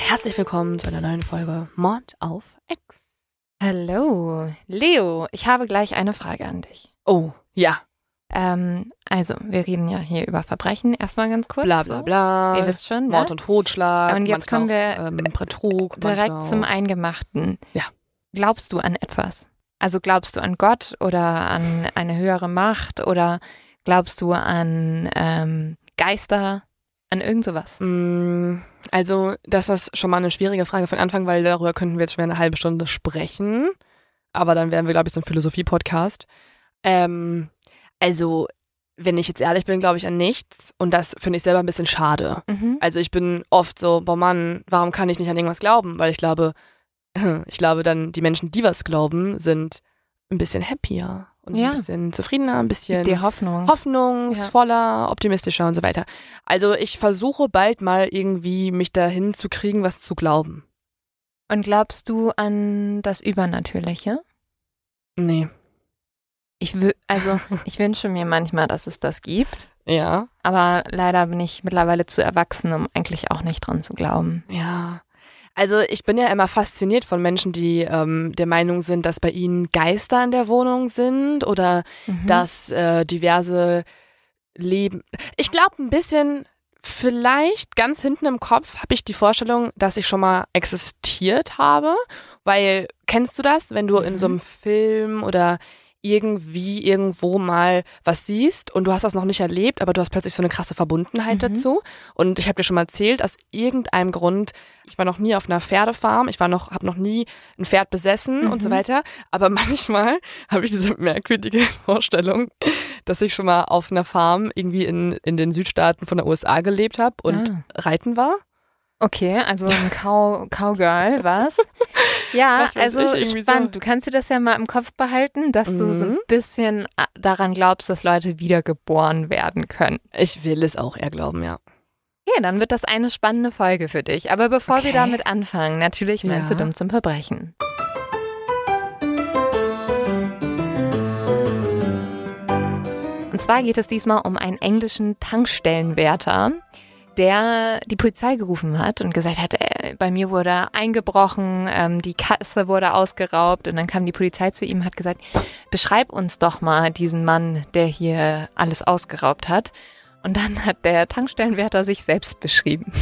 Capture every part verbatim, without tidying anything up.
Herzlich willkommen zu einer neuen Folge Mord auf Ex. Hallo, Leo, ich habe gleich eine Frage an dich. Oh, ja. Ähm, also, wir reden ja hier über Verbrechen. Erstmal ganz kurz. Bla bla bla. Ihr wisst schon, Mord ne? und Totschlag. Und jetzt kommen wir auch, ähm, Betrug. direkt zum auch. Eingemachten. Ja. Glaubst du an etwas? Also glaubst du an Gott oder an eine höhere Macht oder glaubst du an ähm, Geister, an irgend sowas? Mm, Also, das ist schon mal eine schwierige Frage von Anfang, weil darüber könnten wir jetzt schon eine halbe Stunde sprechen. Aber dann wären wir, glaube ich, so ein Philosophie-Podcast. Ähm, also, wenn ich jetzt ehrlich bin, glaube ich an nichts. Und das finde ich selber ein bisschen schade. Mhm. Also ich bin oft so, boah Mann, warum kann ich nicht an irgendwas glauben? Weil ich glaube, ich glaube dann, die Menschen, die was glauben, sind ein bisschen happier und Ja. ein bisschen zufriedener, ein bisschen Die Hoffnung. hoffnungsvoller, optimistischer und so weiter. Also ich versuche bald mal irgendwie mich dahin zu kriegen, was zu glauben. Und glaubst du an das Übernatürliche? Nee. Ich wü- also ich wünsche mir manchmal, dass es das gibt, Ja. aber leider bin ich mittlerweile zu erwachsen, um eigentlich auch nicht dran zu glauben. Ja. Also ich bin ja immer fasziniert von Menschen, die ähm, der Meinung sind, dass bei ihnen Geister in der Wohnung sind oder Mhm. dass äh, diverse Leben. Ich glaube ein bisschen, vielleicht ganz hinten im Kopf habe ich die Vorstellung, dass ich schon mal existiert habe, weil kennst du das, wenn du in so einem Film oder irgendwie irgendwo mal was siehst und du hast das noch nicht erlebt, aber du hast plötzlich so eine krasse Verbundenheit Mhm. dazu. Und ich habe dir schon mal erzählt, aus irgendeinem Grund, ich war noch nie auf einer Pferdefarm, ich war noch, habe noch nie ein Pferd besessen Mhm. und so weiter, aber manchmal habe ich diese merkwürdige Vorstellung, dass ich schon mal auf einer Farm irgendwie in, in den Südstaaten von der U S A gelebt habe und Ah. reiten war. Okay, also ein Cow Cowgirl, was? Ja, Was weiß also ich, irgendwie spannend. so. Du kannst dir das ja mal im Kopf behalten, dass du so ein Mhm. bisschen a- daran glaubst, dass Leute wiedergeboren werden können. Ich will es auch eher glauben, ja. Okay, dann wird das eine spannende Folge für dich. Aber bevor Okay. wir damit anfangen, natürlich meinst Ja. du dumm zum Verbrechen. Und zwar geht es diesmal um einen englischen Tankstellenwärter, der die Polizei gerufen hat und gesagt hat, äh, bei mir wurde eingebrochen, ähm, die Kasse wurde ausgeraubt und dann kam die Polizei zu ihm und hat gesagt, beschreib uns doch mal diesen Mann, der hier alles ausgeraubt hat. Und dann hat der Tankstellenwärter sich selbst beschrieben.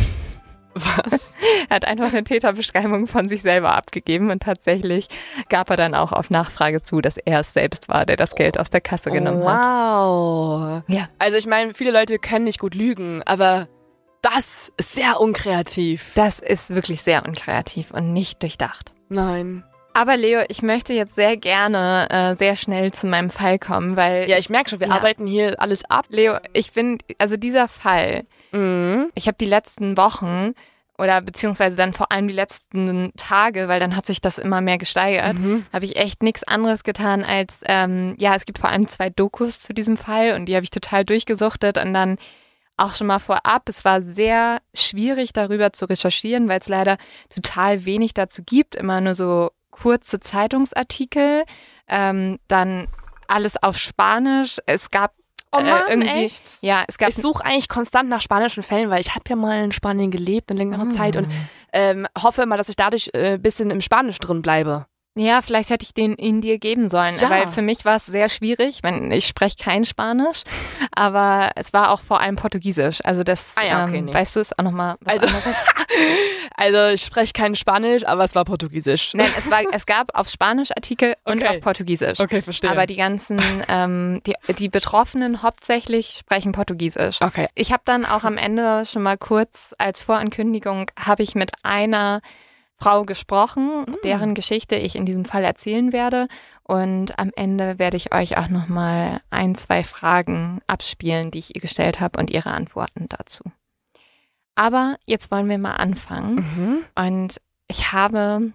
Was? Er hat einfach eine Täterbeschreibung von sich selber abgegeben und tatsächlich gab er dann auch auf Nachfrage zu, dass er es selbst war, der das Geld aus der Kasse genommen hat. Wow. Ja. Also ich meine, viele Leute können nicht gut lügen, aber das ist sehr unkreativ. Das ist wirklich sehr unkreativ und nicht durchdacht. Nein. Aber Leo, ich möchte jetzt sehr gerne äh, sehr schnell zu meinem Fall kommen, weil, Ja, ich merke schon, wir Ja. arbeiten hier alles ab. Leo, ich bin, also dieser Fall, Mhm. ich habe die letzten Wochen oder beziehungsweise dann vor allem die letzten Tage, weil dann hat sich das immer mehr gesteigert, Mhm. habe ich echt nichts anderes getan als, ähm, ja, es gibt vor allem zwei Dokus zu diesem Fall und die habe ich total durchgesuchtet und dann auch schon mal vorab, es war sehr schwierig darüber zu recherchieren, weil es leider total wenig dazu gibt, immer nur so kurze Zeitungsartikel, ähm, dann alles auf Spanisch, es gab Oh Mann, äh, irgendwie, echt? ja, es gab Ich suche eigentlich konstant nach spanischen Fällen, weil ich habe ja mal in Spanien gelebt eine längere Ah. Zeit und ähm, hoffe immer, dass ich dadurch ein äh, bisschen im Spanisch drin bleibe. Ja, vielleicht hätte ich den in dir geben sollen, Ja. weil für mich war es sehr schwierig, wenn ich spreche kein Spanisch, aber es war auch vor allem Portugiesisch. Also das, Ah ja, okay, ähm, nee. weißt du, ist auch nochmal was Also, anderes. also ich spreche kein Spanisch, aber es war Portugiesisch. Nein, es war, es gab auf Spanisch Artikel und Okay. auf Portugiesisch. Okay, verstehe. Aber die ganzen, ähm, die, die Betroffenen hauptsächlich sprechen Portugiesisch. okay. Ich habe dann auch am Ende schon mal kurz als Vorankündigung, habe ich mit einer Frau gesprochen, Mm. deren Geschichte ich in diesem Fall erzählen werde. Und am Ende werde ich euch auch nochmal ein, zwei Fragen abspielen, die ich ihr gestellt habe und ihre Antworten dazu. Aber jetzt wollen wir mal anfangen. Mhm. Und ich habe,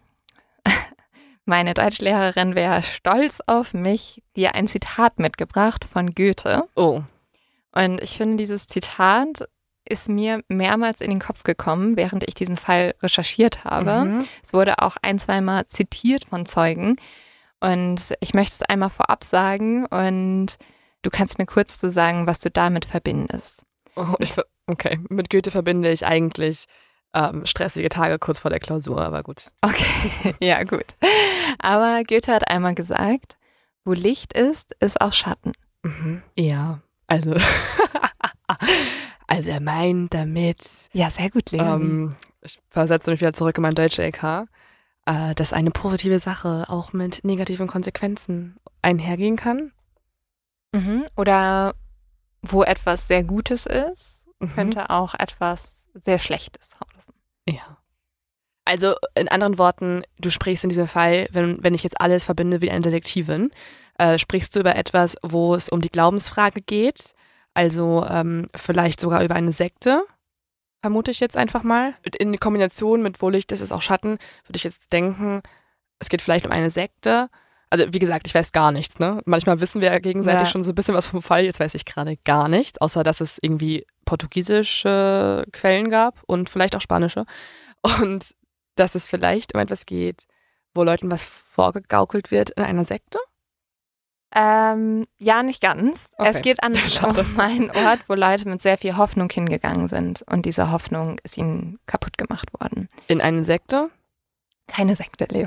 meine Deutschlehrerin wäre stolz auf mich, dir ein Zitat mitgebracht von Goethe. Oh. Und ich finde, dieses Zitat ist mir mehrmals in den Kopf gekommen, während ich diesen Fall recherchiert habe. Mhm. Es wurde auch ein, zweimal zitiert von Zeugen. Und ich möchte es einmal vorab sagen und du kannst mir kurz so sagen, was du damit verbindest. Oh, ich, ver- okay, mit Goethe verbinde ich eigentlich ähm, stressige Tage kurz vor der Klausur, aber gut. Okay, ja gut. Aber Goethe hat einmal gesagt, wo Licht ist, ist auch Schatten. Mhm. Ja, also, also er meint damit, Ja, sehr gut, Leonie. ähm, ich versetze mich wieder zurück in mein Deutsch-L K, äh, dass eine positive Sache auch mit negativen Konsequenzen einhergehen kann. Mhm. Oder wo etwas sehr Gutes ist, Mhm. könnte auch etwas sehr Schlechtes heißen. Ja. Also in anderen Worten, du sprichst in diesem Fall, wenn, wenn ich jetzt alles verbinde wie eine Detektivin, äh, sprichst du über etwas, wo es um die Glaubensfrage geht, also ähm, vielleicht sogar über eine Sekte, vermute ich jetzt einfach mal. In Kombination mit wo Licht ist, ist auch Schatten, würde ich jetzt denken, es geht vielleicht um eine Sekte. Also wie gesagt, ich weiß gar nichts, ne? Manchmal wissen wir ja gegenseitig Ja. schon so ein bisschen was vom Fall, jetzt weiß ich gerade gar nichts, außer dass es irgendwie portugiesische Quellen gab und vielleicht auch spanische. Und dass es vielleicht um etwas geht, wo Leuten was vorgegaukelt wird in einer Sekte? Ähm, ja, nicht ganz. Okay. Es geht an Schade. um einen Ort, wo Leute mit sehr viel Hoffnung hingegangen sind. Und diese Hoffnung ist ihnen kaputt gemacht worden. In eine Sekte? Keine Sekte, Leo.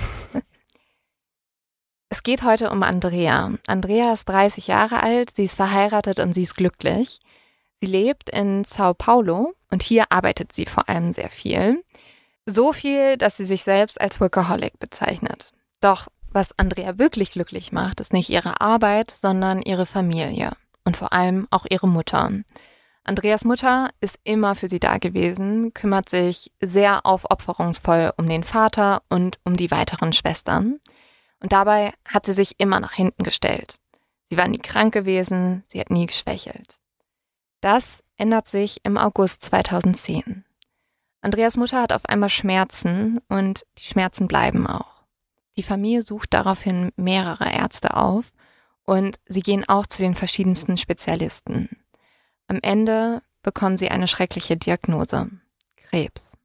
Es geht heute um Andrea. Andrea ist dreißig Jahre alt, sie ist verheiratet und sie ist glücklich. Sie lebt in Sao Paulo und hier arbeitet sie vor allem sehr viel. So viel, dass sie sich selbst als Workaholic bezeichnet. Doch was Andrea wirklich glücklich macht, ist nicht ihre Arbeit, sondern ihre Familie und vor allem auch ihre Mutter. Andreas Mutter ist immer für sie da gewesen, kümmert sich sehr aufopferungsvoll um den Vater und um die weiteren Schwestern. Und dabei hat sie sich immer nach hinten gestellt. Sie war nie krank gewesen, sie hat nie geschwächelt. Das ändert sich im August zweitausendzehn. Andreas Mutter hat auf einmal Schmerzen und die Schmerzen bleiben auch. Die Familie sucht daraufhin mehrere Ärzte auf und sie gehen auch zu den verschiedensten Spezialisten. Am Ende bekommen sie eine schreckliche Diagnose: Krebs.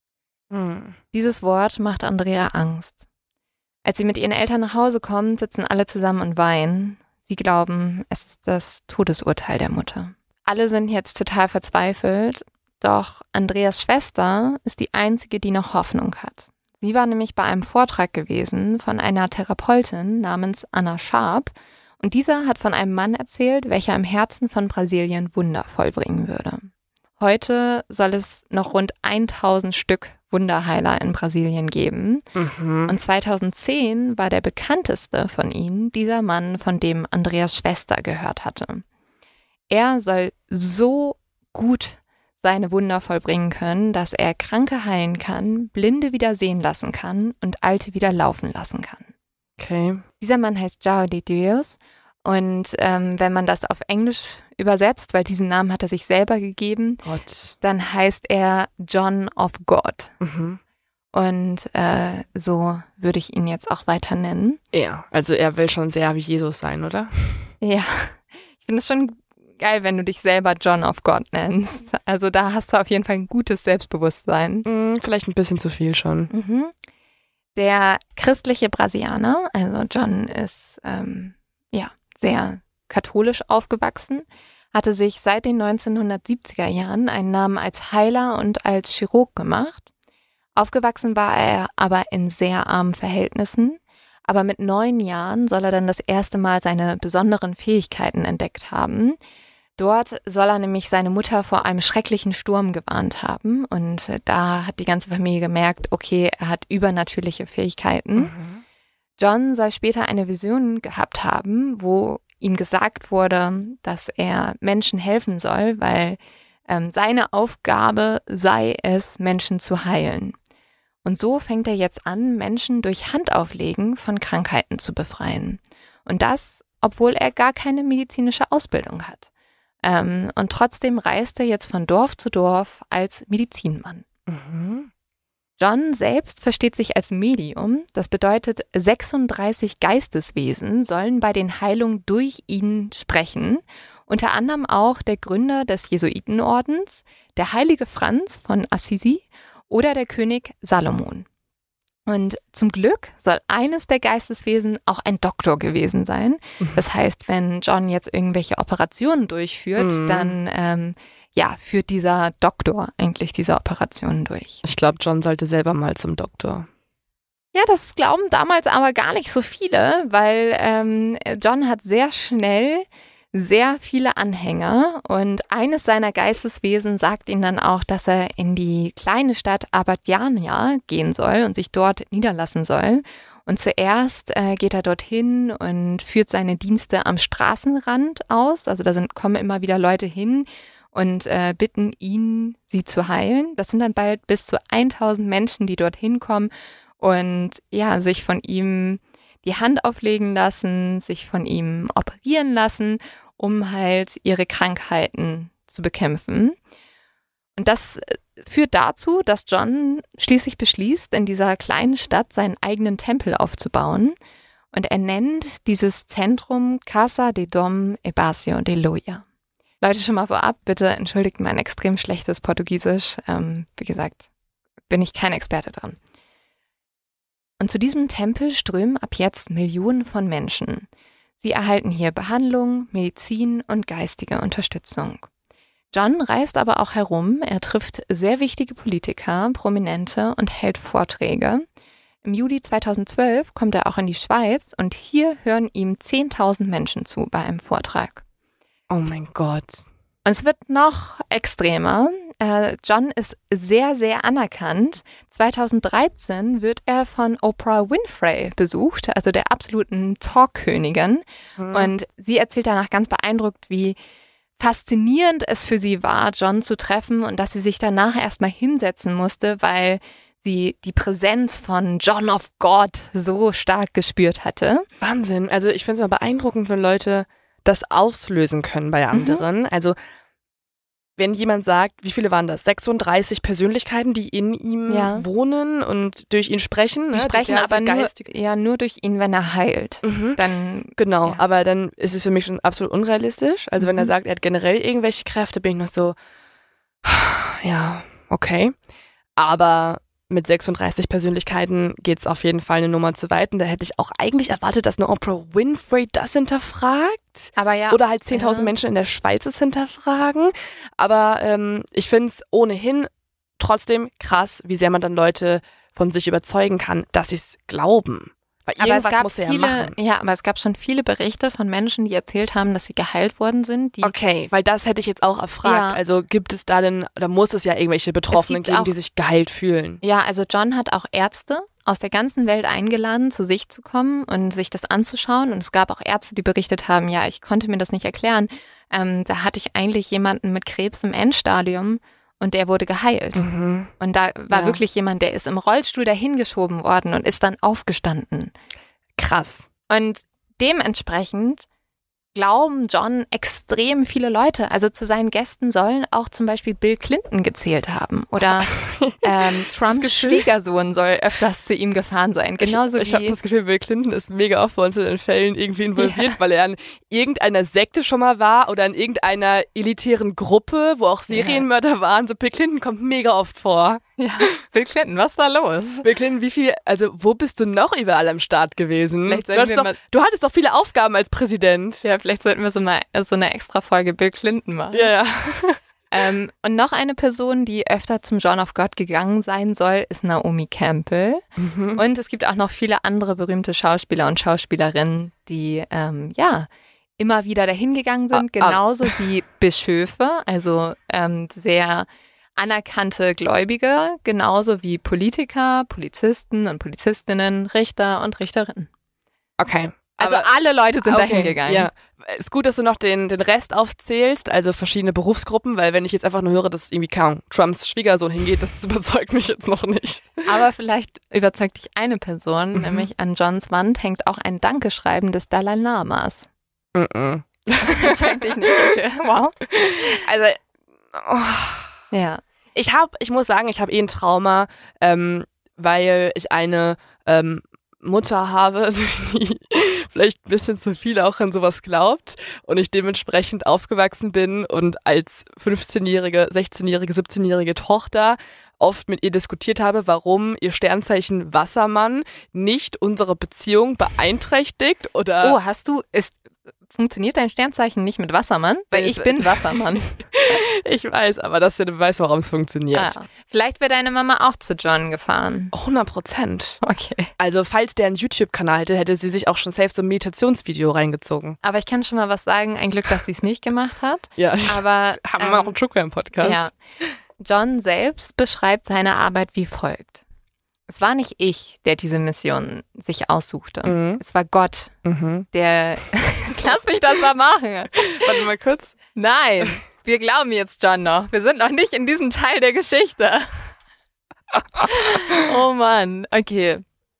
Hm. Dieses Wort macht Andrea Angst. Als sie mit ihren Eltern nach Hause kommt, sitzen alle zusammen und weinen. Sie glauben, es ist das Todesurteil der Mutter. Alle sind jetzt total verzweifelt, doch Andreas Schwester ist die einzige, die noch Hoffnung hat. Sie war nämlich bei einem Vortrag gewesen von einer Therapeutin namens Anna Sharp und dieser hat von einem Mann erzählt, welcher im Herzen von Brasilien Wunder vollbringen würde. Heute soll es noch rund tausend Stück Wunderheiler in Brasilien geben. Mhm. Und zweitausendzehn war der bekannteste von ihnen dieser Mann, von dem Andreas Schwester gehört hatte. Er soll so gut seine Wunder vollbringen können, dass er Kranke heilen kann, Blinde wieder sehen lassen kann und Alte wieder laufen lassen kann. Okay. Dieser Mann heißt João de Deus und ähm, wenn man das auf Englisch übersetzt, weil diesen Namen hat er sich selber gegeben, Gott. dann heißt er John of God. Mhm. Und äh, so würde ich ihn jetzt auch weiter nennen. Ja, also er will schon sehr wie Jesus sein, oder? Ja, ich finde es schon geil, wenn du dich selber John of God nennst. Also da hast du auf jeden Fall ein gutes Selbstbewusstsein. Hm, vielleicht ein bisschen zu viel schon. Mhm. Der christliche Brasilianer, also John ist ähm, ja sehr katholisch aufgewachsen, hatte sich seit den neunzehnhundertsiebziger Jahren einen Namen als Heiler und als Chirurg gemacht. Aufgewachsen war er aber in sehr armen Verhältnissen, aber mit neun Jahren soll er dann das erste Mal seine besonderen Fähigkeiten entdeckt haben. Dort soll er nämlich seine Mutter vor einem schrecklichen Sturm gewarnt haben und da hat die ganze Familie gemerkt, okay, er hat übernatürliche Fähigkeiten. Mhm. John soll später eine Vision gehabt haben, wo ihm gesagt wurde, dass er Menschen helfen soll, weil ähm, seine Aufgabe sei es, Menschen zu heilen. Und so fängt er jetzt an, Menschen durch Handauflegen von Krankheiten zu befreien. Und das, obwohl er gar keine medizinische Ausbildung hat. Ähm, und trotzdem reist er jetzt von Dorf zu Dorf als Medizinmann. Mhm. John selbst versteht sich als Medium. Das bedeutet, sechsunddreißig Geisteswesen sollen bei den Heilungen durch ihn sprechen. Unter anderem auch der Gründer des Jesuitenordens, der heilige Franz von Assisi oder der König Salomon. Und zum Glück soll eines der Geisteswesen auch ein Doktor gewesen sein. Das heißt, wenn John jetzt irgendwelche Operationen durchführt, Mhm. dann ähm, ja, führt dieser Doktor eigentlich diese Operationen durch. Ich glaube, John sollte selber mal zum Doktor. Ja, das glauben damals aber gar nicht so viele, weil ähm, John hat sehr schnell sehr viele Anhänger und eines seiner Geisteswesen sagt ihm dann auch, dass er in die kleine Stadt Abadiania gehen soll und sich dort niederlassen soll. Und zuerst äh, geht er dorthin und führt seine Dienste am Straßenrand aus. Also da sind, kommen immer wieder Leute hin und äh, bitten ihn, sie zu heilen. Das sind dann bald bis zu tausend Menschen, die dorthin kommen und ja, sich von ihm die Hand auflegen lassen, sich von ihm operieren lassen, um halt ihre Krankheiten zu bekämpfen. Und das führt dazu, dass John schließlich beschließt, in dieser kleinen Stadt seinen eigenen Tempel aufzubauen. Und er nennt dieses Zentrum Casa de Dom Ebacio de Loja. Leute, schon mal vorab, bitte entschuldigt mein extrem schlechtes Portugiesisch. Ähm, wie gesagt, bin ich kein Experte dran. Und zu diesem Tempel strömen ab jetzt Millionen von Menschen. Sie erhalten hier Behandlung, Medizin und geistige Unterstützung. John reist aber auch herum, er trifft sehr wichtige Politiker, Prominente und hält Vorträge. Im Juli zweitausendzwölf kommt er auch in die Schweiz und hier hören ihm zehntausend Menschen zu bei einem Vortrag. Oh mein Gott. Und es wird noch extremer. Äh, John ist sehr, sehr anerkannt. zweitausenddreizehn wird er von Oprah Winfrey besucht, also der absoluten Talkkönigin. Mhm. Und sie erzählt danach ganz beeindruckt, wie faszinierend es für sie war, John zu treffen und dass sie sich danach erstmal hinsetzen musste, weil sie die Präsenz von John of God so stark gespürt hatte. Wahnsinn. Also ich finde es immer beeindruckend, wenn Leute das auslösen können bei anderen. Mhm. Also wenn jemand sagt, wie viele waren das? sechsunddreißig Persönlichkeiten, die in ihm ja. wohnen und durch ihn sprechen. Die ne? sprechen die aber nur, ja, nur durch ihn, wenn er heilt. Mhm. Dann, genau, ja. aber dann ist es für mich schon absolut unrealistisch. Also mhm. wenn er sagt, er hat generell irgendwelche Kräfte, bin ich noch so, ja, okay. Aber mit sechsunddreißig Persönlichkeiten geht es auf jeden Fall eine Nummer zu weit. Und da hätte ich auch eigentlich erwartet, dass eine Oprah Winfrey das hinterfragt. Aber ja, Oder halt zehntausend ja. Menschen in der Schweiz es hinterfragen. Aber ähm, ich finde es ohnehin trotzdem krass, wie sehr man dann Leute von sich überzeugen kann, dass sie es glauben. Weil aber irgendwas es gab muss er viele, ja machen. Ja, aber es gab schon viele Berichte von Menschen, die erzählt haben, dass sie geheilt worden sind. Die okay, weil das hätte ich jetzt auch erfragt. Ja. Also gibt es da denn, da muss es ja irgendwelche Betroffenen geben, auch, die sich geheilt fühlen. Ja, also John hat auch Ärzte aus der ganzen Welt eingeladen, zu sich zu kommen und sich das anzuschauen. Und es gab auch Ärzte, die berichtet haben, ja, ich konnte mir das nicht erklären. Ähm, da hatte ich eigentlich jemanden mit Krebs im Endstadium und der wurde geheilt. Mhm. Und da war ja. wirklich jemand, der ist im Rollstuhl dahin geschoben worden und ist dann aufgestanden. Krass. Und dementsprechend glauben John extrem viele Leute. Also zu seinen Gästen sollen auch zum Beispiel Bill Clinton gezählt haben. Oder ähm, Trumps Schwiegersohn soll öfters zu ihm gefahren sein. Genauso ich ich wie habe das Gefühl, Bill Clinton ist mega oft bei uns in den Fällen irgendwie involviert, ja. weil er in irgendeiner Sekte schon mal war oder in irgendeiner elitären Gruppe, wo auch Serienmörder ja. waren. So Bill Clinton kommt mega oft vor. Ja, Bill Clinton, was war los? Bill Clinton, wie viel, also wo bist du noch überall am Start gewesen? Vielleicht Du hattest, wir doch, du hattest doch viele Aufgaben als Präsident. Ja, vielleicht sollten wir so mal so eine extra Folge Bill Clinton machen. Ja, ja. ähm, und noch eine Person, die öfter zum John of God gegangen sein soll, ist Naomi Campbell. Mhm. Und es gibt auch noch viele andere berühmte Schauspieler und Schauspielerinnen, die, ähm, ja, immer wieder dahin gegangen sind, ah, genauso ah. wie Bischöfe, also ähm, sehr anerkannte Gläubige, genauso wie Politiker, Polizisten und Polizistinnen, Richter und Richterinnen. Okay. Also aber, alle Leute sind okay, dahin gegangen. Ja. Ist gut, dass du noch den, den Rest aufzählst, also verschiedene Berufsgruppen, weil wenn ich jetzt einfach nur höre, dass irgendwie kaum Trumps Schwiegersohn hingeht, das überzeugt mich jetzt noch nicht. Aber vielleicht überzeugt dich eine Person, mhm. nämlich an Johns Wand hängt auch ein Dankeschreiben des Dalai Lamas. Mhm. Überzeugt dich nicht, okay. Wow. Also, oh. ja. Ich habe, ich muss sagen, ich habe eh ein Trauma, ähm, weil ich eine ähm, Mutter habe, die vielleicht ein bisschen zu viel auch an sowas glaubt und ich dementsprechend aufgewachsen bin und als fünfzehnjährige, sechzehnjährige, siebzehnjährige Tochter oft mit ihr diskutiert habe, warum ihr Sternzeichen Wassermann nicht unsere Beziehung beeinträchtigt oder... Oh, hast du... Ist funktioniert dein Sternzeichen nicht mit Wassermann? Weil ich bin Wassermann. Ich weiß, aber das ist ja der Beweis, warum es funktioniert. Ah, vielleicht wäre deine Mama auch zu John gefahren. hundert Prozent. Okay. Also falls der einen YouTube-Kanal hätte, hätte sie sich auch schon safe so ein Meditationsvideo reingezogen. Aber ich kann schon mal was sagen. Ein Glück, dass sie es nicht gemacht hat. Ja, aber haben ähm, wir auch einen True Crime Podcast. Ja. John selbst beschreibt seine Arbeit wie folgt. Es war nicht ich, der diese Mission sich aussuchte. Mhm. Es war Gott, Mhm. der... Lass mich das mal machen. Warte mal kurz. Nein, wir glauben jetzt John noch. Wir sind noch nicht in diesem Teil der Geschichte. Oh Mann, okay.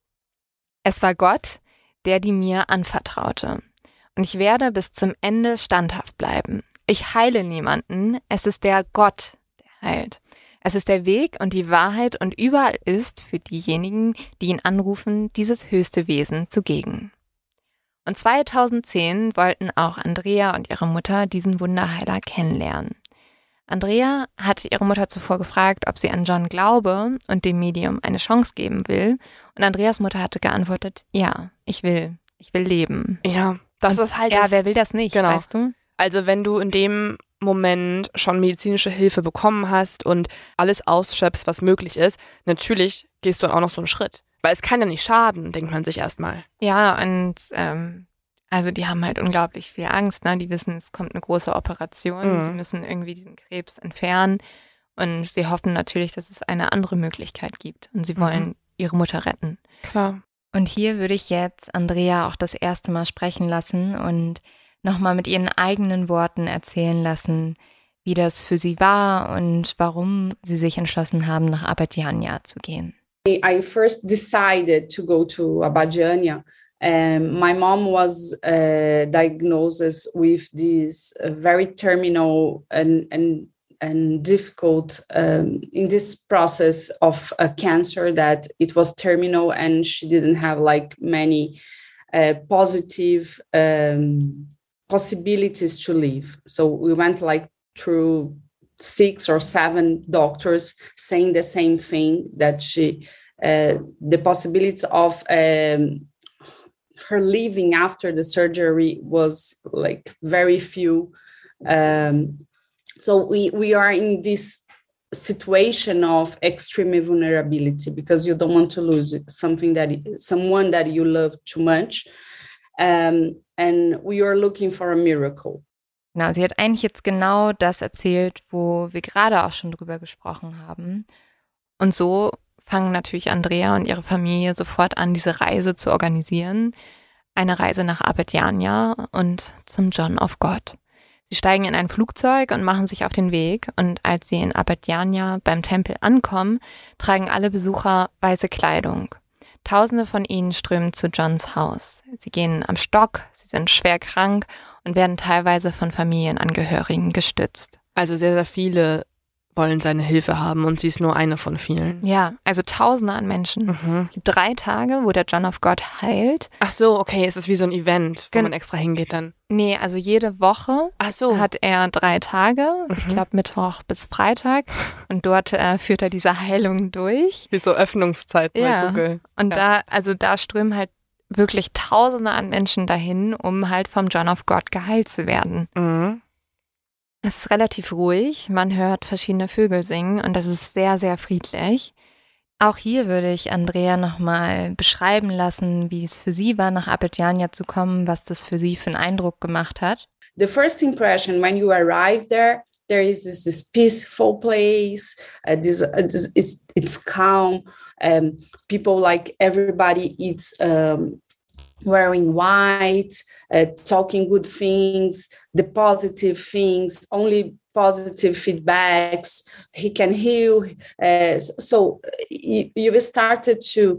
Es war Gott, der die mir anvertraute. Und ich werde bis zum Ende standhaft bleiben. Ich heile niemanden. Es ist der Gott, der heilt. Es ist der Weg und die Wahrheit und überall ist für diejenigen, die ihn anrufen, dieses höchste Wesen zugegen. Und zweitausendzehn wollten auch Andrea und ihre Mutter diesen Wunderheiler kennenlernen. Andrea hatte ihre Mutter zuvor gefragt, ob sie an John glaube und dem Medium eine Chance geben will. Und Andreas Mutter hatte geantwortet, ja, ich will, ich will leben. Ja, das und ist halt Ja, das, wer will das nicht, genau. weißt du? Also wenn du in dem Moment schon medizinische Hilfe bekommen hast und alles ausschöpfst, was möglich ist, natürlich gehst du auch noch so einen Schritt. Weil es kann ja nicht schaden, denkt man sich erstmal. Ja, und ähm, also die haben halt unglaublich viel Angst, ne? Die wissen, es kommt eine große Operation, Mhm. sie müssen irgendwie diesen Krebs entfernen und sie hoffen natürlich, dass es eine andere Möglichkeit gibt und sie wollen Mhm. ihre Mutter retten. Klar. Und hier würde ich jetzt Andrea auch das erste Mal sprechen lassen und nochmal mit ihren eigenen Worten erzählen lassen, wie das für sie war und warum sie sich entschlossen haben, nach Abadiania zu gehen. I first decided to go to Abadiania. Um, my mom was uh, diagnosed with this uh, very terminal and, and, and difficult um, in this process of a cancer that it was terminal and she didn't have like many uh, positive um, possibilities to live. So we went like through six or seven doctors saying the same thing, that she, uh, the possibility of um, her living after the surgery was like very few. Um, so we, we are in this situation of extreme vulnerability because you don't want to lose something that someone that you love too much. Um, and we are looking for a miracle. Genau, sie hat eigentlich jetzt genau das erzählt, wo wir gerade auch schon drüber gesprochen haben. Und so fangen natürlich Andrea und ihre Familie sofort an, diese Reise zu organisieren. Eine Reise nach Abadiania und zum John of God. Sie steigen in ein Flugzeug und machen sich auf den Weg. Und als sie in Abadiania beim Tempel ankommen, tragen alle Besucher weiße Kleidung. Tausende von ihnen strömen zu Johns Haus. Sie gehen am Stock, sie sind schwer krank und werden teilweise von Familienangehörigen gestützt. Also sehr, sehr viele wollen seine Hilfe haben und sie ist nur eine von vielen. Ja, also Tausende an Menschen. Mhm. Es gibt drei Tage, wo der John of God heilt. Ach so, okay, es ist wie so ein Event, wo Gen- man extra hingeht dann. Nee, also jede Woche Ach so. hat er drei Tage, ich Mhm. glaube Mittwoch bis Freitag. Und dort äh, führt er diese Heilung durch. Wie so Öffnungszeit bei Ja. Google. Und Ja. da, also da strömen halt wirklich Tausende an Menschen dahin, um halt vom John of God geheilt zu werden. Mhm. Es ist relativ ruhig, man hört verschiedene Vögel singen und das ist sehr, sehr friedlich. Auch hier würde ich Andrea nochmal beschreiben lassen, wie es für sie war, nach Abadiania zu kommen, was das für sie für einen Eindruck gemacht hat. The first impression when you arrive there, there is this, this peaceful place. Uh, this, uh, this it's, it's calm. Um, people like everybody eats um, wearing white, uh, talking good things, the positive things, only positive feedbacks. He can heal. Uh, so you, you've started to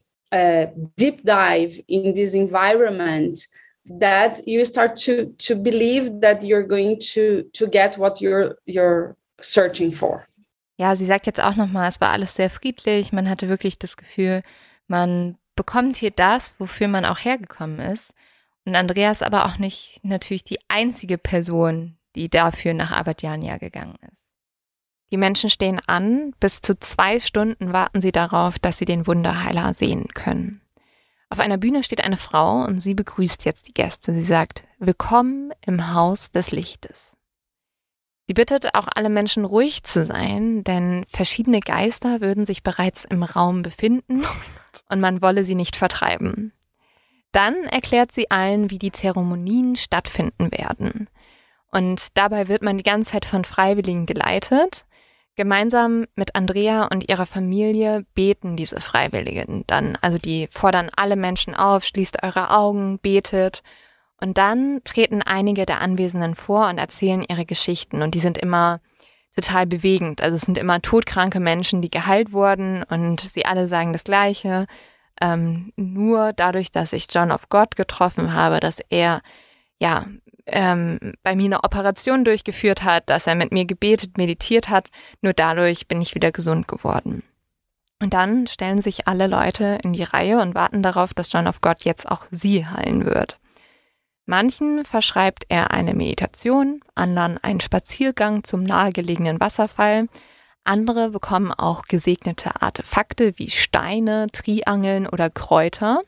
uh, deep dive in this environment that you start to to believe that you're going to to get what you're you're searching for. Ja, sie sagt jetzt auch nochmal, es war alles sehr friedlich, man hatte wirklich das Gefühl, man bekommt hier das, wofür man auch hergekommen ist. Und Andrea ist aber auch nicht natürlich die einzige Person, die dafür nach Abadiania gegangen ist. Die Menschen stehen an, bis zu zwei Stunden warten sie darauf, dass sie den Wunderheiler sehen können. Auf einer Bühne steht eine Frau und sie begrüßt jetzt die Gäste. Sie sagt, Willkommen im Haus des Lichtes. Sie bittet auch alle Menschen ruhig zu sein, denn verschiedene Geister würden sich bereits im Raum befinden und man wolle sie nicht vertreiben. Dann erklärt sie allen, wie die Zeremonien stattfinden werden. Und dabei wird man die ganze Zeit von Freiwilligen geleitet. Gemeinsam mit Andrea und ihrer Familie beten diese Freiwilligen dann. Also die fordern alle Menschen auf, schließt eure Augen, betet. Und dann treten einige der Anwesenden vor und erzählen ihre Geschichten. Und die sind immer total bewegend. Also es sind immer todkranke Menschen, die geheilt wurden. Und sie alle sagen das Gleiche. Ähm, nur dadurch, dass ich John of God getroffen habe, dass er ja ähm, bei mir eine Operation durchgeführt hat, dass er mit mir gebetet, meditiert hat, nur dadurch bin ich wieder gesund geworden. Und dann stellen sich alle Leute in die Reihe und warten darauf, dass John of God jetzt auch sie heilen wird. Manchen verschreibt er eine Meditation, anderen einen Spaziergang zum nahegelegenen Wasserfall. Andere bekommen auch gesegnete Artefakte wie Steine, Triangeln oder Kräuter.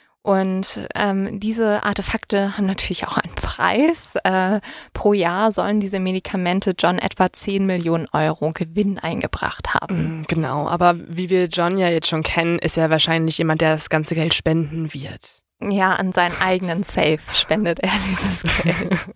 Und ähm, diese Artefakte haben natürlich auch einen Preis. Äh, pro Jahr sollen diese Medikamente John etwa zehn Millionen Euro Gewinn eingebracht haben. Genau, aber wie wir John ja jetzt schon kennen, ist er wahrscheinlich jemand, der das ganze Geld spenden wird. Ja, an seinen eigenen Safe spendet er dieses Geld.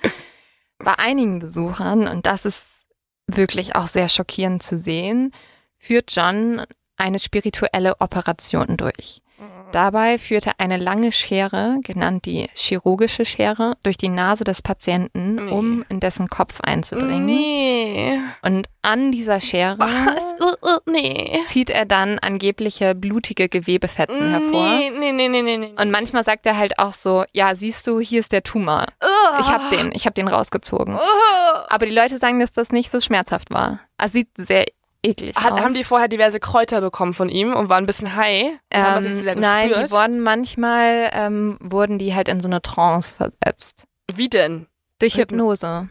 Bei einigen Besuchern, und das ist wirklich auch sehr schockierend zu sehen, führt John eine spirituelle Operation durch. Dabei führt er eine lange Schere, genannt die chirurgische Schere, durch die Nase des Patienten, nee. um in dessen Kopf einzudringen. Nee. Und an dieser Schere Was? Uh, uh, nee. zieht er dann angebliche blutige Gewebefetzen hervor. Nee, nee, nee, nee, nee, nee. Und manchmal sagt er halt auch so, ja, siehst du, hier ist der Tumor. Uh. Ich hab den, ich hab den rausgezogen. Uh. Aber die Leute sagen, dass das nicht so schmerzhaft war. Also sieht sehr eklig Hat, aus. Haben die vorher diverse Kräuter bekommen von ihm und waren ein bisschen high? Ähm, haben das sehr nein, gespürt? die wurden manchmal, ähm, wurden die halt in so eine Trance versetzt. Wie denn? Durch Hypnose.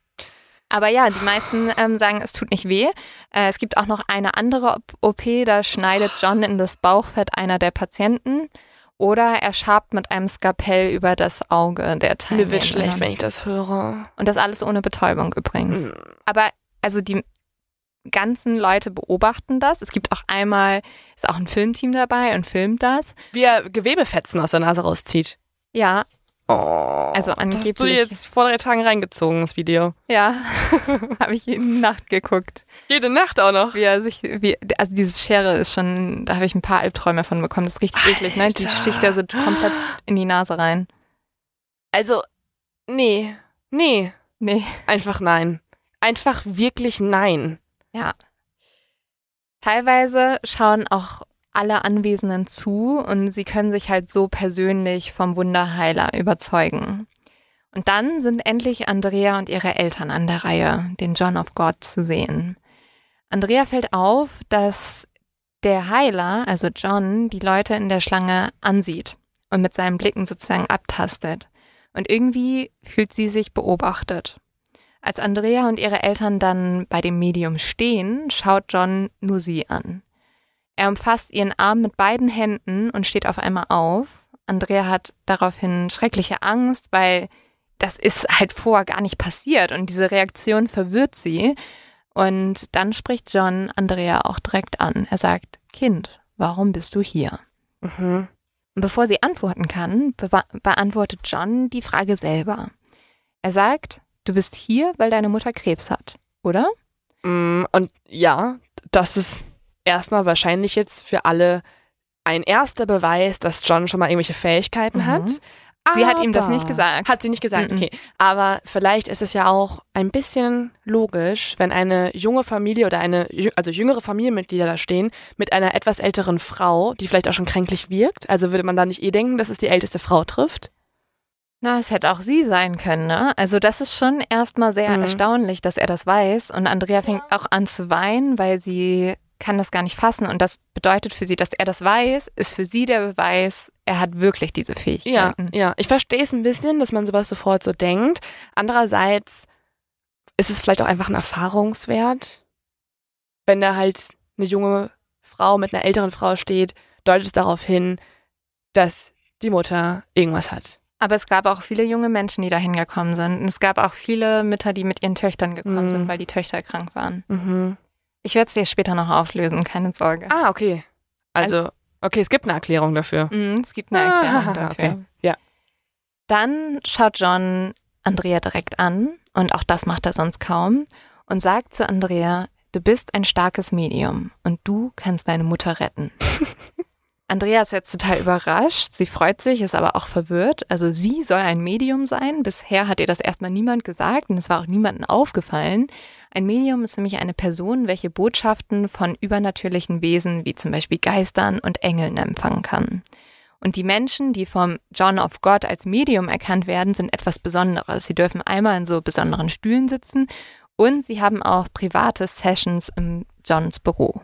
Aber ja, die meisten ähm, sagen, es tut nicht weh. Äh, es gibt auch noch eine andere O P, da schneidet John in das Bauchfett einer der Patienten. Oder er schabt mit einem Skalpell über das Auge der Teilnehmer. Mir wird schlecht, wenn ich das höre. Und das alles ohne Betäubung übrigens. Mhm. Aber also die ganzen Leute beobachten das. Es gibt auch einmal, ist auch ein Filmteam dabei und filmt das. Wie er Gewebefetzen aus der Nase rauszieht. Ja. Oh, also angeblich. Das hast du jetzt vor drei Tagen reingezogen, das Video. Ja, habe ich jede Nacht geguckt. Jede Nacht auch noch? Wie er sich, wie, also diese Schere ist schon, da habe ich ein paar Albträume von bekommen. Das ist richtig Alter. eklig, ne? Die sticht ja so komplett in die Nase rein. Also, nee, nee. Nee. Einfach nein. Einfach wirklich nein. Ja. Teilweise schauen auch alle Anwesenden zu und sie können sich halt so persönlich vom Wunderheiler überzeugen. Und dann sind endlich Andrea und ihre Eltern an der Reihe, den John of God zu sehen. Andrea fällt auf, dass der Heiler, also John, die Leute in der Schlange ansieht und mit seinen Blicken sozusagen abtastet. Und irgendwie fühlt sie sich beobachtet. Als Andrea und ihre Eltern dann bei dem Medium stehen, schaut John nur sie an. Er umfasst ihren Arm mit beiden Händen und steht auf einmal auf. Andrea hat daraufhin schreckliche Angst, weil das ist halt vorher gar nicht passiert und diese Reaktion verwirrt sie. Und dann spricht John Andrea auch direkt an. Er sagt, Kind, warum bist du hier? Mhm. Und bevor sie antworten kann, be- beantwortet John die Frage selber. Er sagt, du bist hier, weil deine Mutter Krebs hat, oder? Und ja, das ist erstmal wahrscheinlich jetzt für alle ein erster Beweis, dass John schon mal irgendwelche Fähigkeiten Mhm. hat. Sie Aber hat ihm das nicht gesagt. Hat sie nicht gesagt, Mhm. okay. Aber vielleicht ist es ja auch ein bisschen logisch, wenn eine junge Familie oder eine, jü- also jüngere Familienmitglieder da stehen, mit einer etwas älteren Frau, die vielleicht auch schon kränklich wirkt. Also würde man da nicht eh denken, dass es die älteste Frau trifft? Na, es hätte auch sie sein können, ne? Also das ist schon erstmal sehr Mhm. erstaunlich, dass er das weiß. Und Andrea fängt auch an zu weinen, weil sie kann das gar nicht fassen. Und das bedeutet für sie, dass er das weiß, ist für sie der Beweis, er hat wirklich diese Ja, Fähigkeiten. ja. Ich verstehe es ein bisschen, dass man sowas sofort so denkt. Andererseits ist es vielleicht auch einfach ein Erfahrungswert. Wenn da halt eine junge Frau mit einer älteren Frau steht, deutet es darauf hin, dass die Mutter irgendwas hat. Aber es gab auch viele junge Menschen, die da hingekommen sind. Und es gab auch viele Mütter, die mit ihren Töchtern gekommen Mhm. sind, weil die Töchter krank waren. Mhm. Ich werde es dir später noch auflösen, keine Sorge. Ah, okay. Also, okay, es gibt eine Erklärung dafür. Mhm, es gibt eine Erklärung Ah, dafür. okay. Ja. Dann schaut John Andrea direkt an, und auch das macht er sonst kaum, und sagt zu Andrea, du bist ein starkes Medium und du kannst deine Mutter retten. Andrea ist jetzt total überrascht, sie freut sich, ist aber auch verwirrt. Also sie soll ein Medium sein. Bisher hat ihr das erstmal niemand gesagt und es war auch niemandem aufgefallen. Ein Medium ist nämlich eine Person, welche Botschaften von übernatürlichen Wesen wie zum Beispiel Geistern und Engeln empfangen kann. Und die Menschen, die vom John of God als Medium erkannt werden, sind etwas Besonderes. Sie dürfen einmal in so besonderen Stühlen sitzen und sie haben auch private Sessions im Johns Büro.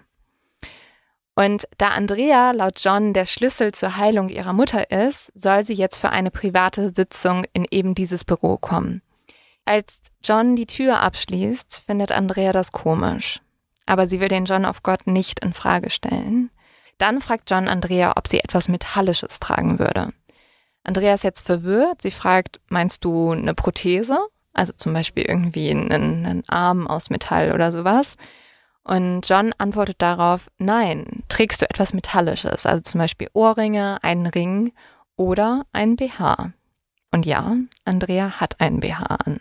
Und da Andrea laut John der Schlüssel zur Heilung ihrer Mutter ist, soll sie jetzt für eine private Sitzung in eben dieses Büro kommen. Als John die Tür abschließt, findet Andrea das komisch. Aber sie will den John of God nicht in Frage stellen. Dann fragt John Andrea, ob sie etwas Metallisches tragen würde. Andrea ist jetzt verwirrt. Sie fragt, meinst du eine Prothese? Also zum Beispiel irgendwie einen, einen Arm aus Metall oder sowas. Und John antwortet darauf, nein, trägst du etwas Metallisches, also zum Beispiel Ohrringe, einen Ring oder einen B H. Und ja, Andrea hat einen B H an.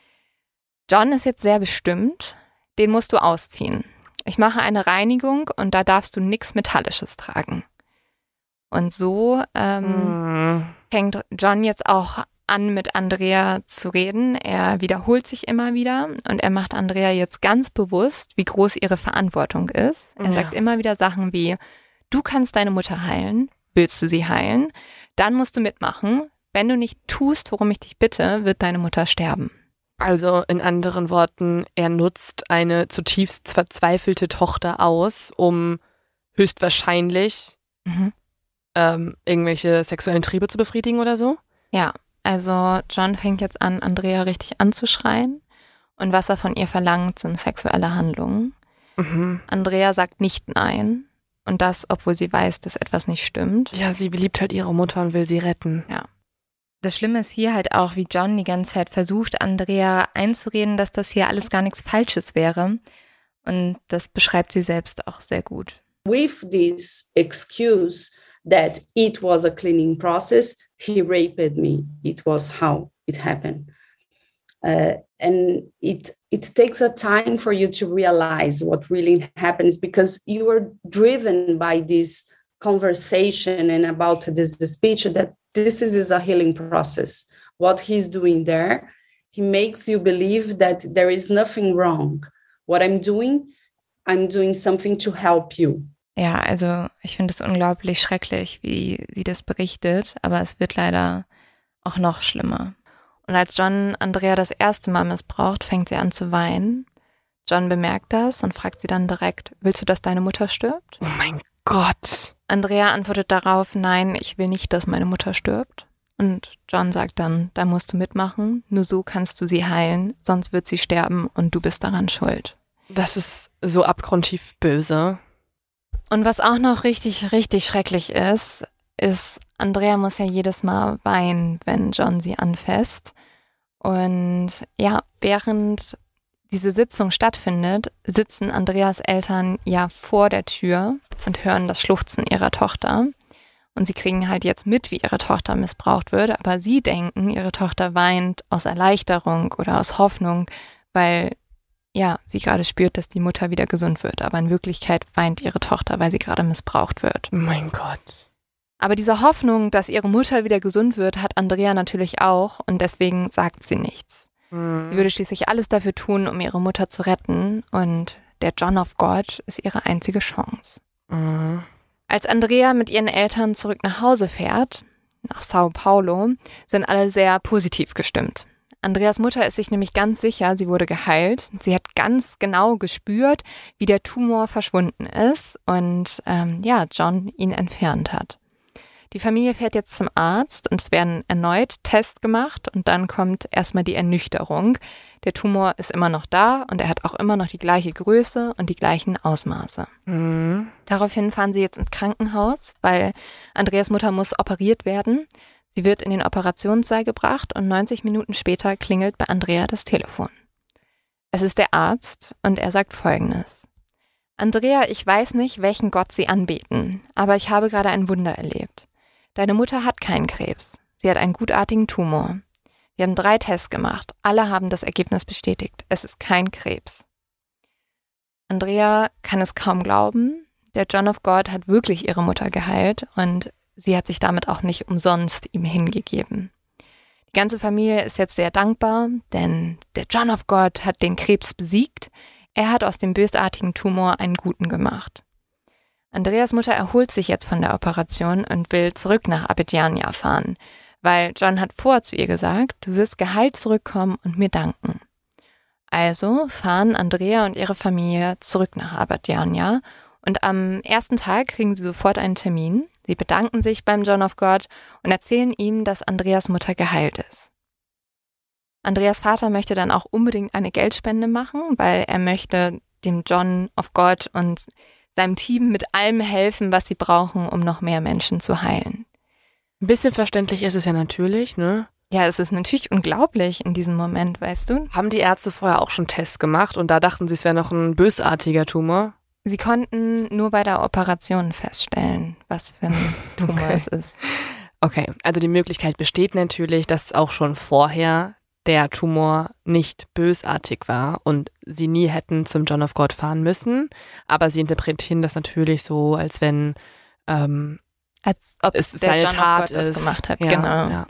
John ist jetzt sehr bestimmt, den musst du ausziehen. Ich mache eine Reinigung und da darfst du nichts Metallisches tragen. Und so ähm, Mhm. fängt John jetzt auch an, mit Andrea zu reden. Er wiederholt sich immer wieder und er macht Andrea jetzt ganz bewusst, wie groß ihre Verantwortung ist. Er Ja. sagt immer wieder Sachen wie, du kannst deine Mutter heilen, willst du sie heilen? Dann musst du mitmachen. Wenn du nicht tust, worum ich dich bitte, wird deine Mutter sterben. Also in anderen Worten, er nutzt eine zutiefst verzweifelte Tochter aus, um höchstwahrscheinlich Mhm. ähm, irgendwelche sexuellen Triebe zu befriedigen oder so. Ja, also John fängt jetzt an, Andrea richtig anzuschreien. Und was er von ihr verlangt, sind sexuelle Handlungen. Mhm. Andrea sagt nicht nein. Und das, obwohl sie weiß, dass etwas nicht stimmt. Ja, sie liebt halt ihre Mutter und will sie retten. Das Schlimme ist hier halt auch, wie John die ganze Zeit versucht, Andrea einzureden, dass das hier alles gar nichts Falsches wäre. Und das beschreibt sie selbst auch sehr gut. With this excuse that it was a cleaning process, he raped me. It was how it happened. Uh, and it it takes a time for you to realize what really happens, because you are driven by this conversation and about this, this speech that this is, is a healing process. What he's doing there, he makes you believe that there is nothing wrong. What I'm doing, I'm doing something to help you. Ja, also ich finde es unglaublich schrecklich, wie sie das berichtet, aber es wird leider auch noch schlimmer. Und als John Andrea das erste Mal missbraucht, fängt sie an zu weinen. John bemerkt das und fragt sie dann direkt, willst du, dass deine Mutter stirbt? Oh mein Gott. Andrea antwortet darauf, nein, ich will nicht, dass meine Mutter stirbt. Und John sagt dann, da musst du mitmachen, nur so kannst du sie heilen, sonst wird sie sterben und du bist daran schuld. Das ist so abgrundtief böse. Und was auch noch richtig, richtig schrecklich ist, ist, Andrea muss ja jedes Mal weinen, wenn John sie anfasst. Und ja, während diese Sitzung stattfindet, sitzen Andreas Eltern ja vor der Tür und hören das Schluchzen ihrer Tochter. Und sie kriegen halt jetzt mit, wie ihre Tochter missbraucht wird, aber sie denken, ihre Tochter weint aus Erleichterung oder aus Hoffnung, weil ja, sie gerade spürt, dass die Mutter wieder gesund wird. Aber in Wirklichkeit weint ihre Tochter, weil sie gerade missbraucht wird. Oh mein Gott. Aber diese Hoffnung, dass ihre Mutter wieder gesund wird, hat Andrea natürlich auch und deswegen sagt sie nichts. Mhm. Sie würde schließlich alles dafür tun, um ihre Mutter zu retten und der John of God ist ihre einzige Chance. Mhm. Als Andrea mit ihren Eltern zurück nach Hause fährt, nach Sao Paulo, sind alle sehr positiv gestimmt. Andreas Mutter ist sich nämlich ganz sicher, sie wurde geheilt. Sie hat ganz genau gespürt, wie der Tumor verschwunden ist und ähm, ja, John ihn entfernt hat. Die Familie fährt jetzt zum Arzt und es werden erneut Tests gemacht und dann kommt erstmal die Ernüchterung. Der Tumor ist immer noch da und er hat auch immer noch die gleiche Größe und die gleichen Ausmaße. Mhm. Daraufhin fahren sie jetzt ins Krankenhaus, weil Andreas Mutter muss operiert werden. Sie wird in den Operationssaal gebracht und neunzig Minuten später klingelt bei Andrea das Telefon. Es ist der Arzt und er sagt Folgendes. Andrea, ich weiß nicht, welchen Gott Sie anbeten, aber ich habe gerade ein Wunder erlebt. Deine Mutter hat keinen Krebs. Sie hat einen gutartigen Tumor. Wir haben drei Tests gemacht. Alle haben das Ergebnis bestätigt. Es ist kein Krebs. Andrea kann es kaum glauben. Der John of God hat wirklich ihre Mutter geheilt und sie hat sich damit auch nicht umsonst ihm hingegeben. Die ganze Familie ist jetzt sehr dankbar, denn der John of God hat den Krebs besiegt. Er hat aus dem bösartigen Tumor einen guten gemacht. Andreas Mutter erholt sich jetzt von der Operation und will zurück nach Abidjania fahren, weil John hat vorher zu ihr gesagt, du wirst geheilt zurückkommen und mir danken. Also fahren Andrea und ihre Familie zurück nach Abidjania und am ersten Tag kriegen sie sofort einen Termin. Sie bedanken sich beim John of God und erzählen ihm, dass Andreas Mutter geheilt ist. Andreas Vater möchte dann auch unbedingt eine Geldspende machen, weil er möchte dem John of God und seinem Team mit allem helfen, was sie brauchen, um noch mehr Menschen zu heilen. Ein bisschen verständlich ist es ja natürlich, ne? Ja, es ist natürlich unglaublich in diesem Moment, weißt du? Haben die Ärzte vorher auch schon Tests gemacht und da dachten sie, es wäre noch ein bösartiger Tumor? Sie konnten nur bei der Operation feststellen, was für ein Tumor Okay. es ist. Okay, also die Möglichkeit besteht natürlich, dass auch schon vorher der Tumor nicht bösartig war und sie nie hätten zum John of God fahren müssen. Aber sie interpretieren das natürlich so, als wenn ähm, Als ob es der seine John of Tat God das ist. gemacht hat, Ja, genau. Ja.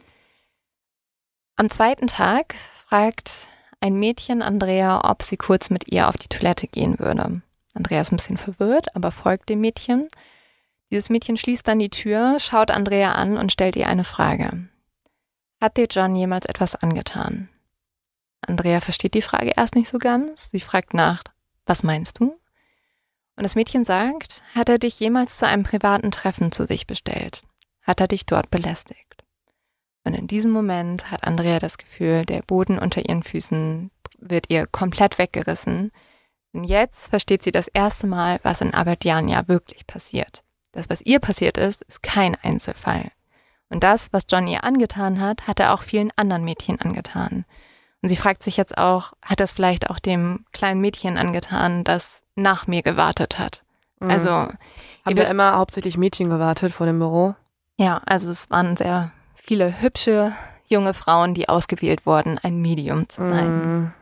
Am zweiten Tag fragt ein Mädchen Andrea, ob sie kurz mit ihr auf die Toilette gehen würde. Andrea ist ein bisschen verwirrt, aber folgt dem Mädchen. Dieses Mädchen schließt dann die Tür, schaut Andrea an und stellt ihr eine Frage. Hat dir John jemals etwas angetan? Andrea versteht die Frage erst nicht so ganz. Sie fragt nach, was meinst du? Und das Mädchen sagt, hat er dich jemals zu einem privaten Treffen zu sich bestellt? Hat er dich dort belästigt? Und in diesem Moment hat Andrea das Gefühl, der Boden unter ihren Füßen wird ihr komplett weggerissen. Und jetzt versteht sie das erste Mal, was in Abidjania wirklich passiert. Das, was ihr passiert ist, ist kein Einzelfall. Und das, was John ihr angetan hat, hat er auch vielen anderen Mädchen angetan. Und sie fragt sich jetzt auch, hat er es vielleicht auch dem kleinen Mädchen angetan, das nach mir gewartet hat? Mhm. Also, Haben ihr wir wird- immer hauptsächlich Mädchen gewartet vor dem Büro? ja, also es waren sehr viele hübsche junge Frauen, die ausgewählt wurden, ein Medium zu sein. Mhm.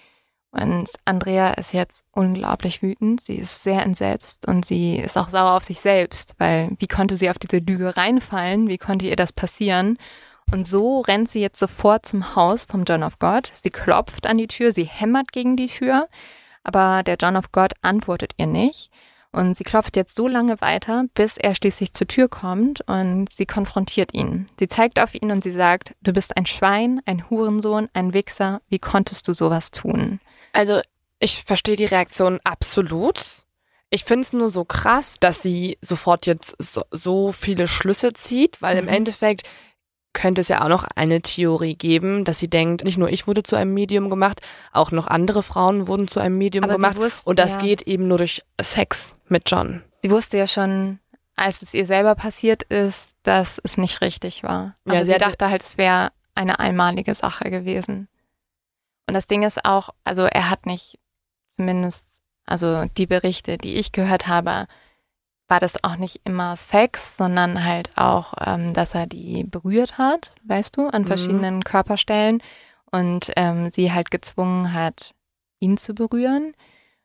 Und Andrea ist jetzt unglaublich wütend. Sie ist sehr entsetzt und sie ist auch sauer auf sich selbst, weil wie konnte sie auf diese Lüge reinfallen? Wie konnte ihr das passieren? Und so rennt sie jetzt sofort zum Haus vom John of God. Sie klopft an die Tür, sie hämmert gegen die Tür, aber der John of God antwortet ihr nicht. Und sie klopft jetzt so lange weiter, bis er schließlich zur Tür kommt und sie konfrontiert ihn. Sie zeigt auf ihn und sie sagt, du bist ein Schwein, ein Hurensohn, ein Wichser. Wie konntest du sowas tun? Also ich verstehe die Reaktion absolut. Ich finde es nur so krass, dass sie sofort jetzt so, so viele Schlüsse zieht, weil Mhm. im Endeffekt könnte es ja auch noch eine Theorie geben, dass sie denkt, nicht nur ich wurde zu einem Medium gemacht, auch noch andere Frauen wurden zu einem Medium Aber sie gemacht. wusste, Und das ja. geht eben nur durch Sex mit John. Sie wusste ja schon, als es ihr selber passiert ist, dass es nicht richtig war. Ja, Aber sie sie hatte- dachte halt, es wäre eine einmalige Sache gewesen. Und das Ding ist auch, also er hat nicht, zumindest, also die Berichte, die ich gehört habe, war das auch nicht immer Sex, sondern halt auch, ähm, dass er die berührt hat, weißt du, an Mhm. verschiedenen Körperstellen und ähm, sie halt gezwungen hat, ihn zu berühren.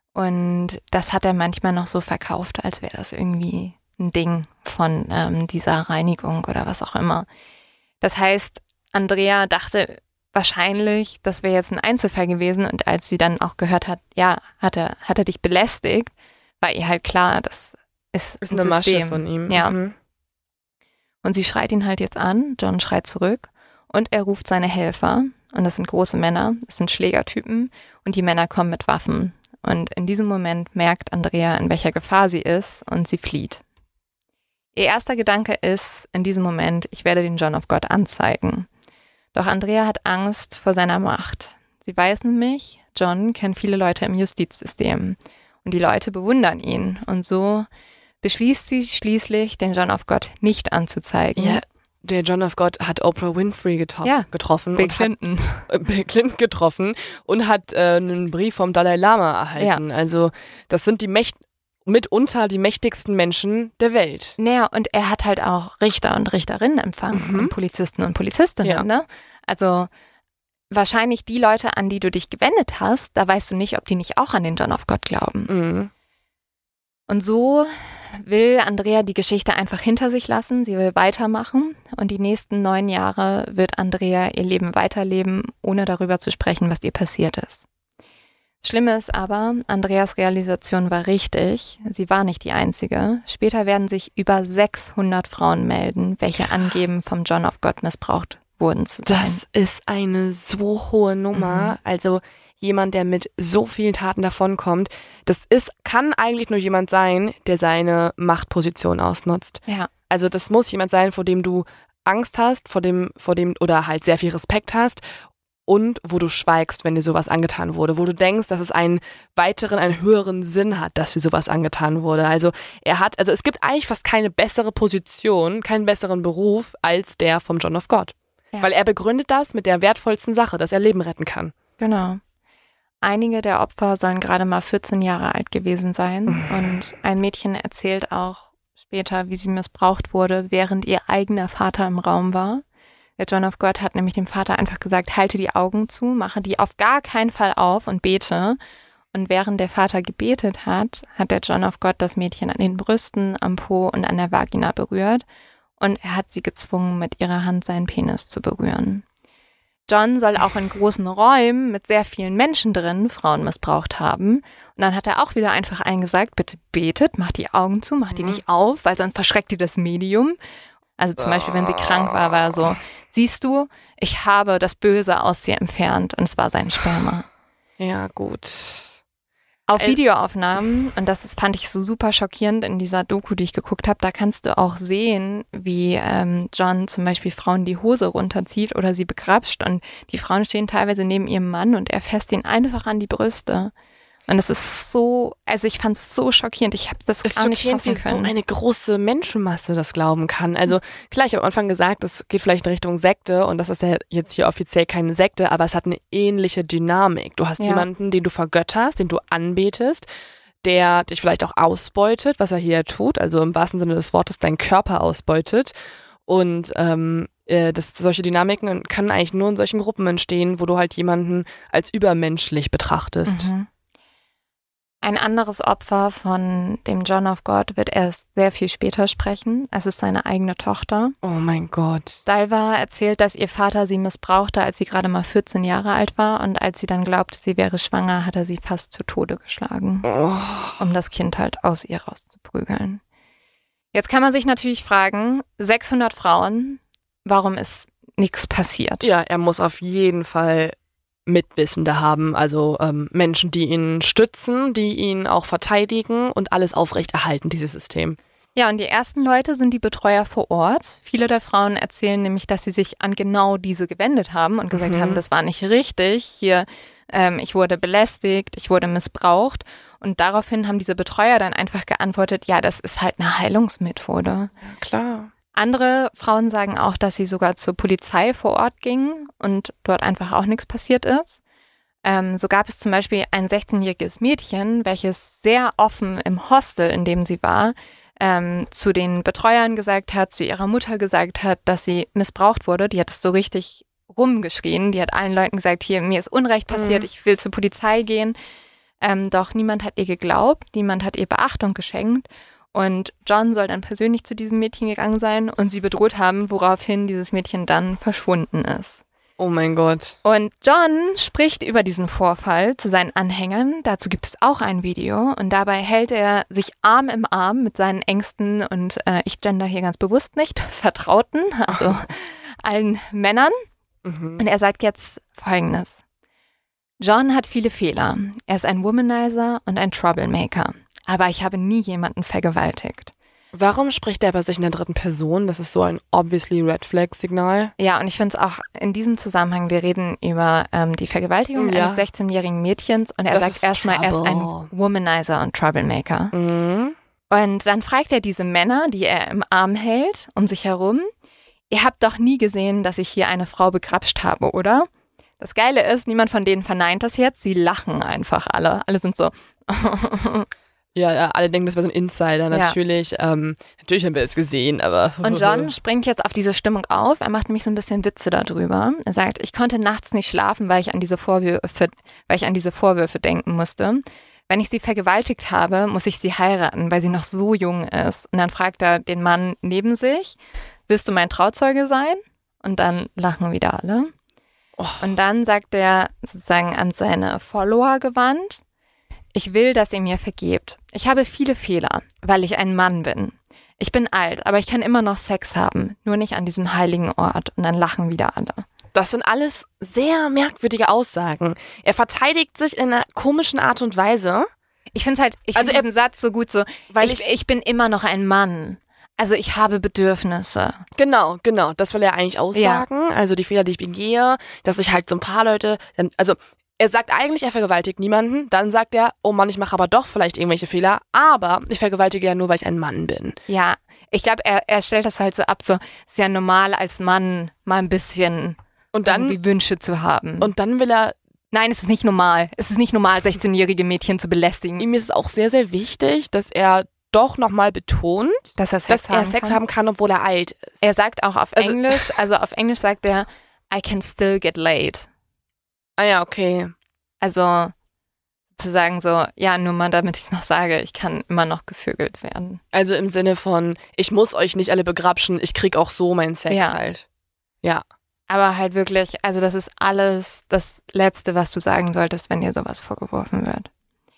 Und das hat er manchmal noch so verkauft, als wäre das irgendwie ein Ding von ähm, dieser Reinigung oder was auch immer. Das heißt, Andrea dachte wahrscheinlich, das wäre jetzt ein Einzelfall gewesen. Und als sie dann auch gehört hat, ja, hat er, hat er dich belästigt, war ihr halt klar, das ist, Ist ein eine Masche System. von ihm. Ja. Mhm. Und sie schreit ihn halt jetzt an, John schreit zurück und er ruft seine Helfer. Und das sind große Männer, das sind Schlägertypen und die Männer kommen mit Waffen. Und in diesem Moment merkt Andrea, in welcher Gefahr sie ist und sie flieht. Ihr erster Gedanke ist in diesem Moment, ich werde den John of God anzeigen. Doch Andrea hat Angst vor seiner Macht. Sie weiß nämlich, John kennt viele Leute im Justizsystem und die Leute bewundern ihn. Und so beschließt sie schließlich, den John of God nicht anzuzeigen. Ja. der John of God hat Oprah Winfrey getroffen, Ja, getroffen Bill und Clinton. Hat, äh, Bill Clinton getroffen und hat äh, einen Brief vom Dalai Lama erhalten. Ja. Also das sind die Mächt mitunter die mächtigsten Menschen der Welt. Naja, und er hat halt auch Richter und Richterinnen empfangen Mhm. und Polizisten und Polizistinnen. Ja. Ne? Also wahrscheinlich die Leute, an die du dich gewendet hast, da weißt du nicht, ob die nicht auch an den John of God glauben. Mhm. Und so will Andrea die Geschichte einfach hinter sich lassen. Sie will weitermachen und die nächsten neun Jahre wird Andrea ihr Leben weiterleben, ohne darüber zu sprechen, was ihr passiert ist. Schlimm ist aber, Andreas Realisation war richtig. Sie war nicht die Einzige. Später werden sich über sechshundert Frauen melden, welche Krass. angeben, vom John of God missbraucht wurden zu sein. Das ist eine so hohe Nummer. Mhm. Also jemand, der mit so vielen Taten davonkommt, das ist, kann eigentlich nur jemand sein, der seine Machtposition ausnutzt. Ja. Also das muss jemand sein, vor dem du Angst hast, vor dem, vor dem oder halt sehr viel Respekt hast und wo du schweigst, wenn dir sowas angetan wurde, wo du denkst, dass es einen weiteren, einen höheren Sinn hat, dass dir sowas angetan wurde. Also er hat, also es gibt eigentlich fast keine bessere Position, keinen besseren Beruf als der vom John of God. Ja. Weil er begründet das mit der wertvollsten Sache, dass er Leben retten kann. Genau. Einige der Opfer sollen gerade mal vierzehn Jahre alt gewesen sein. Und ein Mädchen erzählt auch später, wie sie missbraucht wurde, während ihr eigener Vater im Raum war. Der John of God hat nämlich dem Vater einfach gesagt, halte die Augen zu, mache die auf gar keinen Fall auf und bete. Und während der Vater gebetet hat, hat der John of God das Mädchen an den Brüsten, am Po und an der Vagina berührt. Und er hat sie gezwungen, mit ihrer Hand seinen Penis zu berühren. John soll auch in großen Räumen mit sehr vielen Menschen drin Frauen missbraucht haben. Und dann hat er auch wieder einfach eingesagt, bitte betet, macht die Augen zu, macht die Mhm. nicht auf, weil sonst verschreckt ihr das Medium. Also zum Beispiel, wenn sie krank war, war er so, siehst du, ich habe das Böse aus dir entfernt und es war sein Sperma. Ja, gut. Auf Also- Videoaufnahmen, und das ist, fand ich so super schockierend in dieser Doku, die ich geguckt habe, da kannst du auch sehen, wie ähm, John zum Beispiel Frauen die Hose runterzieht oder sie begrapscht und die Frauen stehen teilweise neben ihrem Mann und er fasst ihn einfach an die Brüste. Und das ist so, also ich fand es so schockierend, ich habe das Es ist gar nicht schockierend, fassen wie so können. eine große Menschenmasse das glauben kann. Also klar, ich habe am Anfang gesagt, es geht vielleicht in Richtung Sekte und das ist ja jetzt hier offiziell keine Sekte, aber es hat eine ähnliche Dynamik. Du hast Ja. jemanden, den du vergötterst, den du anbetest, der dich vielleicht auch ausbeutet, was er hier tut, also im wahrsten Sinne des Wortes deinen Körper ausbeutet. Und ähm, äh, das, solche Dynamiken können eigentlich nur in solchen Gruppen entstehen, wo du halt jemanden als übermenschlich betrachtest. Mhm. Ein anderes Opfer von dem John of God wird erst sehr viel später sprechen. Es ist seine eigene Tochter. Oh mein Gott. Dalva erzählt, dass ihr Vater sie missbrauchte, als sie gerade mal vierzehn Jahre alt war. Und als sie dann glaubte, sie wäre schwanger, hat er sie fast zu Tode geschlagen, Oh. um das Kind halt aus ihr rauszuprügeln. Jetzt kann man sich natürlich fragen, sechshundert Frauen, warum ist nichts passiert? Ja, er muss auf jeden Fall Mitwissende haben, also ähm, Menschen, die ihn stützen, die ihn auch verteidigen und alles aufrechterhalten, dieses System. Ja, und die ersten Leute sind die Betreuer vor Ort. Viele der Frauen erzählen nämlich, dass sie sich an genau diese gewendet haben und gesagt Mhm. haben, das war nicht richtig. Hier, ähm, ich wurde belästigt, ich wurde missbraucht. Und daraufhin haben diese Betreuer dann einfach geantwortet, ja, das ist halt eine Heilungsmethode. Ja, klar. Andere Frauen sagen auch, dass sie sogar zur Polizei vor Ort gingen und dort einfach auch nichts passiert ist. Ähm, so gab es zum Beispiel ein sechzehnjähriges Mädchen, welches sehr offen im Hostel, in dem sie war, ähm, zu den Betreuern gesagt hat, zu ihrer Mutter gesagt hat, dass sie missbraucht wurde. Die hat es so richtig rumgeschrien. Die hat allen Leuten gesagt, hier, mir ist Unrecht passiert, Mhm. ich will zur Polizei gehen. Ähm, doch niemand hat ihr geglaubt, niemand hat ihr Beachtung geschenkt. Und John soll dann persönlich zu diesem Mädchen gegangen sein und sie bedroht haben, woraufhin dieses Mädchen dann verschwunden ist. Oh mein Gott. Und John spricht über diesen Vorfall zu seinen Anhängern. Dazu gibt es auch ein Video. Und dabei hält er sich Arm im Arm mit seinen Ängsten und äh, ich gender hier ganz bewusst nicht, Vertrauten, also allen Männern. Mhm. Und er sagt jetzt Folgendes. John hat viele Fehler. Er ist ein Womanizer und ein Troublemaker. Aber ich habe nie jemanden vergewaltigt. Warum spricht er bei sich in der dritten Person? Das ist so ein obviously Red Flag Signal. Ja, und ich finde es auch in diesem Zusammenhang, wir reden über ähm, die Vergewaltigung Ja. eines sechzehnjährigen Mädchens und er Das sagt ist erstmal, er ist ein Trouble. Womanizer und Troublemaker. Mhm. Und dann fragt er diese Männer, die er im Arm hält, um sich herum, ihr habt doch nie gesehen, dass ich hier eine Frau begrapscht habe, oder? Das Geile ist, niemand von denen verneint das jetzt, sie lachen einfach alle. Alle sind so... Ja, ja, alle denken, das war so ein Insider, natürlich. Ja. Ähm, natürlich haben wir es gesehen, aber... Und John springt jetzt auf diese Stimmung auf. Er macht nämlich so ein bisschen Witze darüber. Er sagt, ich konnte nachts nicht schlafen, weil ich an diese Vorwürfe, weil ich an diese Vorwürfe denken musste. Wenn ich sie vergewaltigt habe, muss ich sie heiraten, weil sie noch so jung ist. Und dann fragt er den Mann neben sich, willst du mein Trauzeuge sein? Und dann lachen wieder alle. Oh. Und dann sagt er sozusagen an seine Follower gewandt, ich will, dass ihr mir vergebt. Ich habe viele Fehler, weil ich ein Mann bin. Ich bin alt, aber ich kann immer noch Sex haben, nur nicht an diesem heiligen Ort. Und dann lachen wieder alle. Das sind alles sehr merkwürdige Aussagen. Er verteidigt sich in einer komischen Art und Weise. Ich finde halt, ich finde also diesen Satz so gut so, weil ich, ich, ich bin immer noch ein Mann. Also ich habe Bedürfnisse. Genau, genau. Das will er eigentlich aussagen. Ja. Also die Fehler, die ich begehe, dass ich halt so ein paar Leute, dann, also er sagt eigentlich, er vergewaltigt niemanden. Dann sagt er, oh Mann, ich mache aber doch vielleicht irgendwelche Fehler. Aber ich vergewaltige ja nur, weil ich ein Mann bin. Ja, ich glaube, er, er stellt das halt so ab, so ist ja normal als Mann mal ein bisschen und dann, irgendwie Wünsche zu haben. Und dann will er... Nein, es ist nicht normal. Es ist nicht normal, sechzehnjährige Mädchen zu belästigen. Ihm ist es auch sehr, sehr wichtig, dass er doch nochmal betont, dass er Sex, dass haben, er Sex kann. haben kann, obwohl er alt ist. Er sagt auch auf also, Englisch, also auf Englisch sagt er, I can still get laid. Ah ja, okay. Also zu sagen so, ja, nur mal damit ich es noch sage, ich kann immer noch gevögelt werden. Also im Sinne von, ich muss euch nicht alle begrapschen, ich krieg auch so meinen Sex ja. halt. Ja. Aber halt wirklich, also das ist alles das Letzte, was du sagen solltest, wenn dir sowas vorgeworfen wird.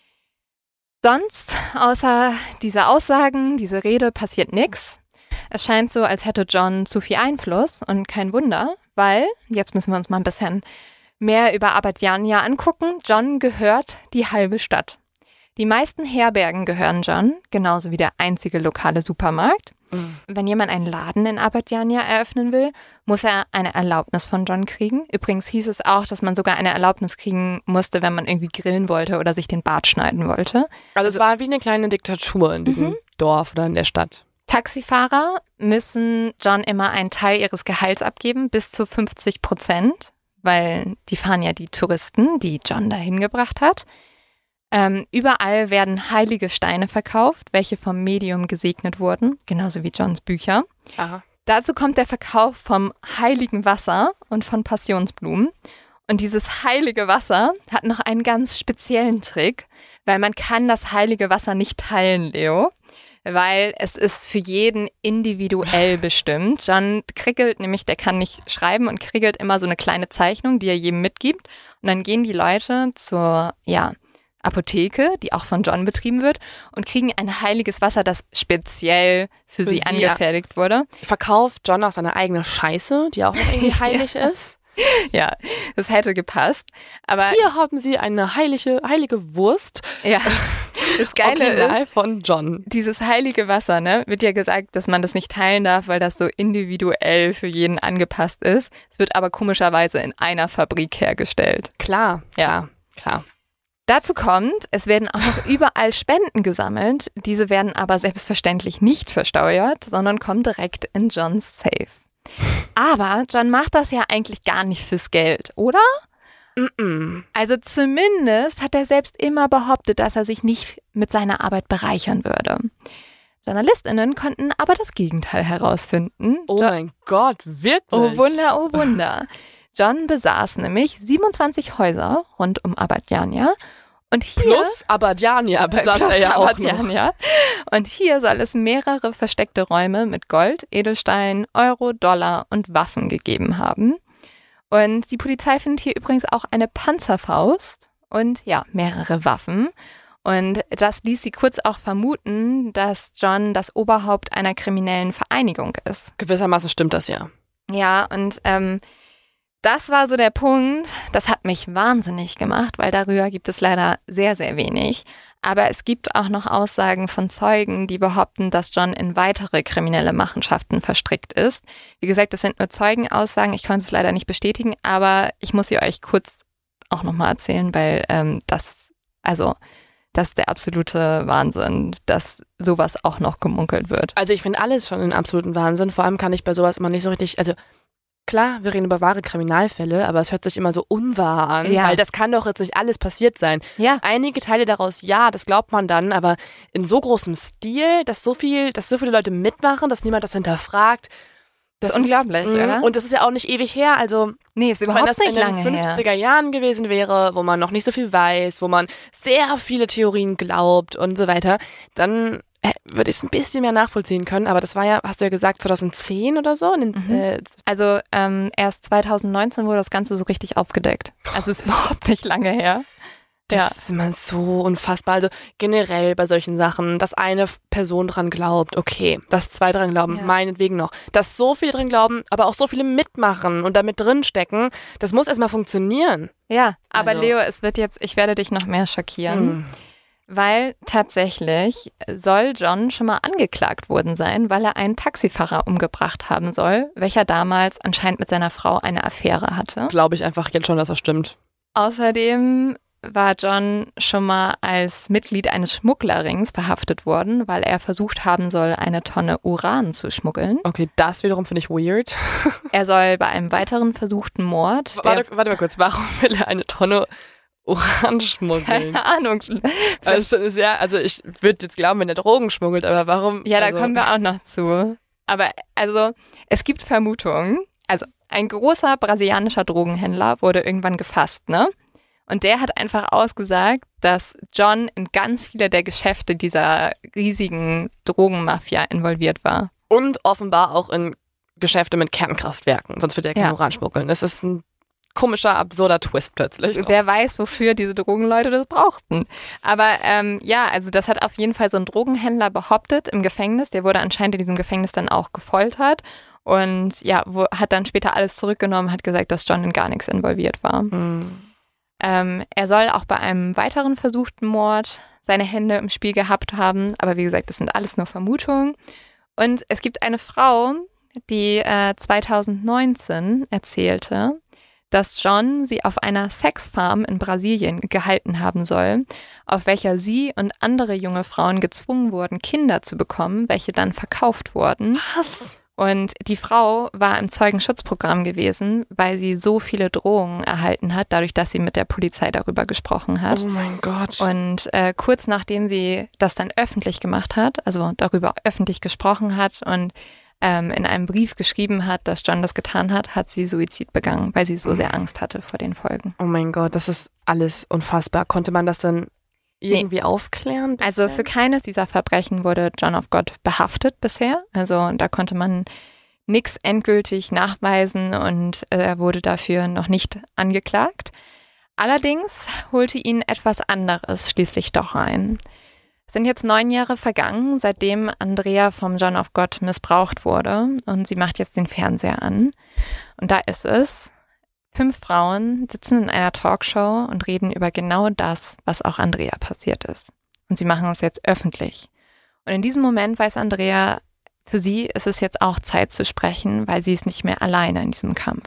Sonst, außer dieser Aussagen, diese Rede, passiert nichts. Es scheint so, als hätte John zu viel Einfluss und kein Wunder, weil, jetzt müssen wir uns mal ein bisschen mehr über Abadjania angucken. John gehört die halbe Stadt. Die meisten Herbergen gehören John, genauso wie der einzige lokale Supermarkt. Mhm. Wenn jemand einen Laden in Abadjania eröffnen will, muss er eine Erlaubnis von John kriegen. Übrigens hieß es auch, dass man sogar eine Erlaubnis kriegen musste, wenn man irgendwie grillen wollte oder sich den Bart schneiden wollte. Also es war wie eine kleine Diktatur in diesem mhm. Dorf oder in der Stadt. Taxifahrer müssen John immer einen Teil ihres Gehalts abgeben, bis zu fünfzig Prozent, weil die fahren ja die Touristen, die John dahin gebracht hat. Ähm, überall werden heilige Steine verkauft, welche vom Medium gesegnet wurden, genauso wie Johns Bücher. Aha. Dazu kommt der Verkauf vom heiligen Wasser und von Passionsblumen. Und dieses heilige Wasser hat noch einen ganz speziellen Trick, weil man kann das heilige Wasser nicht teilen, Leo, weil es ist für jeden individuell bestimmt. John kriegelt nämlich, der kann nicht schreiben und kriegelt immer so eine kleine Zeichnung, die er jedem mitgibt. Und dann gehen die Leute zur, ja, Apotheke, die auch von John betrieben wird, und kriegen ein heiliges Wasser, das speziell für, für sie, sie angefertigt ja. wurde. Verkauft John auch seine eigene Scheiße, die auch noch irgendwie heilig ja. ist. Ja, das hätte gepasst. Aber hier haben sie eine heilige, heilige Wurst. Ja, das Geile Original ist, von John. Dieses heilige Wasser, ne, wird ja gesagt, dass man das nicht teilen darf, weil das so individuell für jeden angepasst ist. Es wird aber komischerweise in einer Fabrik hergestellt. Klar, ja, klar, klar. Dazu kommt, es werden auch noch überall Spenden gesammelt. Diese werden aber selbstverständlich nicht versteuert, sondern kommen direkt in Johns Safe. Aber John macht das ja eigentlich gar nicht fürs Geld, oder? Mm-mm. Also zumindest hat er selbst immer behauptet, dass er sich nicht mit seiner Arbeit bereichern würde. JournalistInnen konnten aber das Gegenteil herausfinden. Oh Jo- mein Gott, wirklich? Oh Wunder, oh Wunder. John besaß nämlich siebenundzwanzig Häuser rund um Abadjania. Und hier, plus Abadjania besaß plus er ja auch Abadjania. noch. Und hier soll es mehrere versteckte Räume mit Gold, Edelstein, Euro, Dollar und Waffen gegeben haben. Und die Polizei findet hier übrigens auch eine Panzerfaust und ja, mehrere Waffen. Und das ließ sie kurz auch vermuten, dass John das Oberhaupt einer kriminellen Vereinigung ist. Gewissermaßen stimmt das ja. Ja, und ähm, das war so der Punkt, das hat mich wahnsinnig gemacht, weil darüber gibt es leider sehr, sehr wenig. Aber es gibt auch noch Aussagen von Zeugen, die behaupten, dass John in weitere kriminelle Machenschaften verstrickt ist. Wie gesagt, das sind nur Zeugenaussagen, ich konnte es leider nicht bestätigen, aber ich muss sie euch kurz auch nochmal erzählen, weil ähm, das, also das ist der absolute Wahnsinn, dass sowas auch noch gemunkelt wird. Also ich finde alles schon einen absoluten Wahnsinn. Vor allem kann ich bei sowas immer nicht so richtig, also klar, wir reden über wahre Kriminalfälle, aber es hört sich immer so unwahr an, Ja. weil das kann doch jetzt nicht alles passiert sein. Ja. Einige Teile daraus, ja, das glaubt man dann, aber in so großem Stil, dass so viel, dass so viele Leute mitmachen, dass niemand das hinterfragt. Das ist unglaublich, mh, oder? Und das ist ja auch nicht ewig her, also Nee, ist wenn überhaupt das nicht in den lange her. fünfziger Jahren gewesen wäre, wo man noch nicht so viel weiß, wo man sehr viele Theorien glaubt und so weiter, dann äh, würde ich es ein bisschen mehr nachvollziehen können. Aber das war ja, hast du ja gesagt, zweitausendzehn oder so? In den, Mhm. äh, Also ähm, erst zweitausendneunzehn wurde das Ganze so richtig aufgedeckt. Also es ist überhaupt nicht lange her. das Ja. ist immer so unfassbar. Also generell bei solchen Sachen, dass eine Person dran glaubt, okay, dass zwei dran glauben, Ja. meinetwegen noch. Dass so viele dran glauben, aber auch so viele mitmachen und damit drinstecken, das muss erstmal funktionieren. Ja, aber Also- Leo, es wird jetzt, ich werde dich noch mehr schockieren, Hm. weil tatsächlich soll John schon mal angeklagt worden sein, weil er einen Taxifahrer umgebracht haben soll, welcher damals anscheinend mit seiner Frau eine Affäre hatte. Glaube ich einfach jetzt schon, dass das stimmt. Außerdem war John schon mal als Mitglied eines Schmugglerrings verhaftet worden, weil er versucht haben soll, eine Tonne Uran zu schmuggeln. Okay, das wiederum finde ich weird. Er soll bei einem weiteren versuchten Mord, der, Warte, warte mal kurz, warum will er eine Tonne Uran schmuggeln? keine Ahnung, Also, ist ja, also ich würde jetzt glauben, wenn er Drogen schmuggelt, aber warum? ja, da also, kommen wir auch noch zu. Aber also, es gibt Vermutungen. Also, ein großer brasilianischer Drogenhändler wurde irgendwann gefasst, ne? Und der hat einfach ausgesagt, dass John in ganz viele der Geschäfte dieser riesigen Drogenmafia involviert war. Und offenbar auch in Geschäfte mit Kernkraftwerken, sonst würde er keinen Ja. Uran schmuggeln. Das ist ein komischer, absurder Twist plötzlich. Wer weiß, wofür diese Drogenleute das brauchten. Aber ähm, ja, also das hat auf jeden Fall so ein Drogenhändler behauptet im Gefängnis. Der wurde anscheinend in diesem Gefängnis dann auch gefoltert. Und ja, wo, hat dann später alles zurückgenommen, hat gesagt, dass John in gar nichts involviert war. Hm. Ähm, er soll auch bei einem weiteren versuchten Mord seine Hände im Spiel gehabt haben. Aber wie gesagt, das sind alles nur Vermutungen. Und es gibt eine Frau, die äh, zweitausendneunzehn erzählte, dass John sie auf einer Sexfarm in Brasilien gehalten haben soll, auf welcher sie und andere junge Frauen gezwungen wurden, Kinder zu bekommen, welche dann verkauft wurden. Was? Und die Frau war im Zeugenschutzprogramm gewesen, weil sie so viele Drohungen erhalten hat, dadurch, dass sie mit der Polizei darüber gesprochen hat. Oh mein Gott. Und äh, kurz nachdem sie das dann öffentlich gemacht hat, also darüber öffentlich gesprochen hat und ähm, in einem Brief geschrieben hat, dass John das getan hat, hat sie Suizid begangen, weil sie so sehr Angst hatte vor den Folgen. Oh mein Gott, das ist alles unfassbar. Konnte man das dann irgendwie aufklären? Also bisschen? für keines dieser Verbrechen wurde John of God behaftet bisher. Also da konnte man nichts endgültig nachweisen und äh, er wurde dafür noch nicht angeklagt. Allerdings holte ihn etwas anderes schließlich doch ein. Es sind jetzt neun Jahre vergangen, seitdem Andrea vom John of God missbraucht wurde und sie macht jetzt den Fernseher an. Und da ist es. Fünf Frauen sitzen in einer Talkshow und reden über genau das, was auch Andrea passiert ist. Und sie machen es jetzt öffentlich. Und in diesem Moment weiß Andrea, für sie ist es jetzt auch Zeit zu sprechen, weil sie ist nicht mehr alleine in diesem Kampf.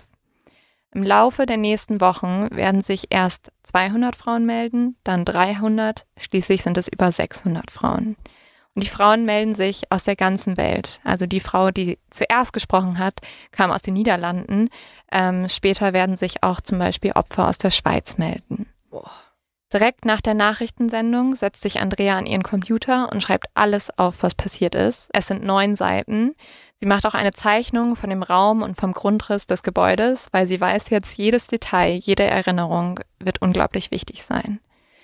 Im Laufe der nächsten Wochen werden sich erst zweihundert Frauen melden, dann dreihundert, schließlich sind es über sechshundert Frauen. Und die Frauen melden sich aus der ganzen Welt. Also die Frau, die zuerst gesprochen hat, kam aus den Niederlanden. Ähm, später werden sich auch zum Beispiel Opfer aus der Schweiz melden. Boah. Direkt nach der Nachrichtensendung setzt sich Andrea an ihren Computer und schreibt alles auf, was passiert ist. Es sind neun Seiten. Sie macht auch eine Zeichnung von dem Raum und vom Grundriss des Gebäudes, weil sie weiß jetzt, jedes Detail, jede Erinnerung wird unglaublich wichtig sein.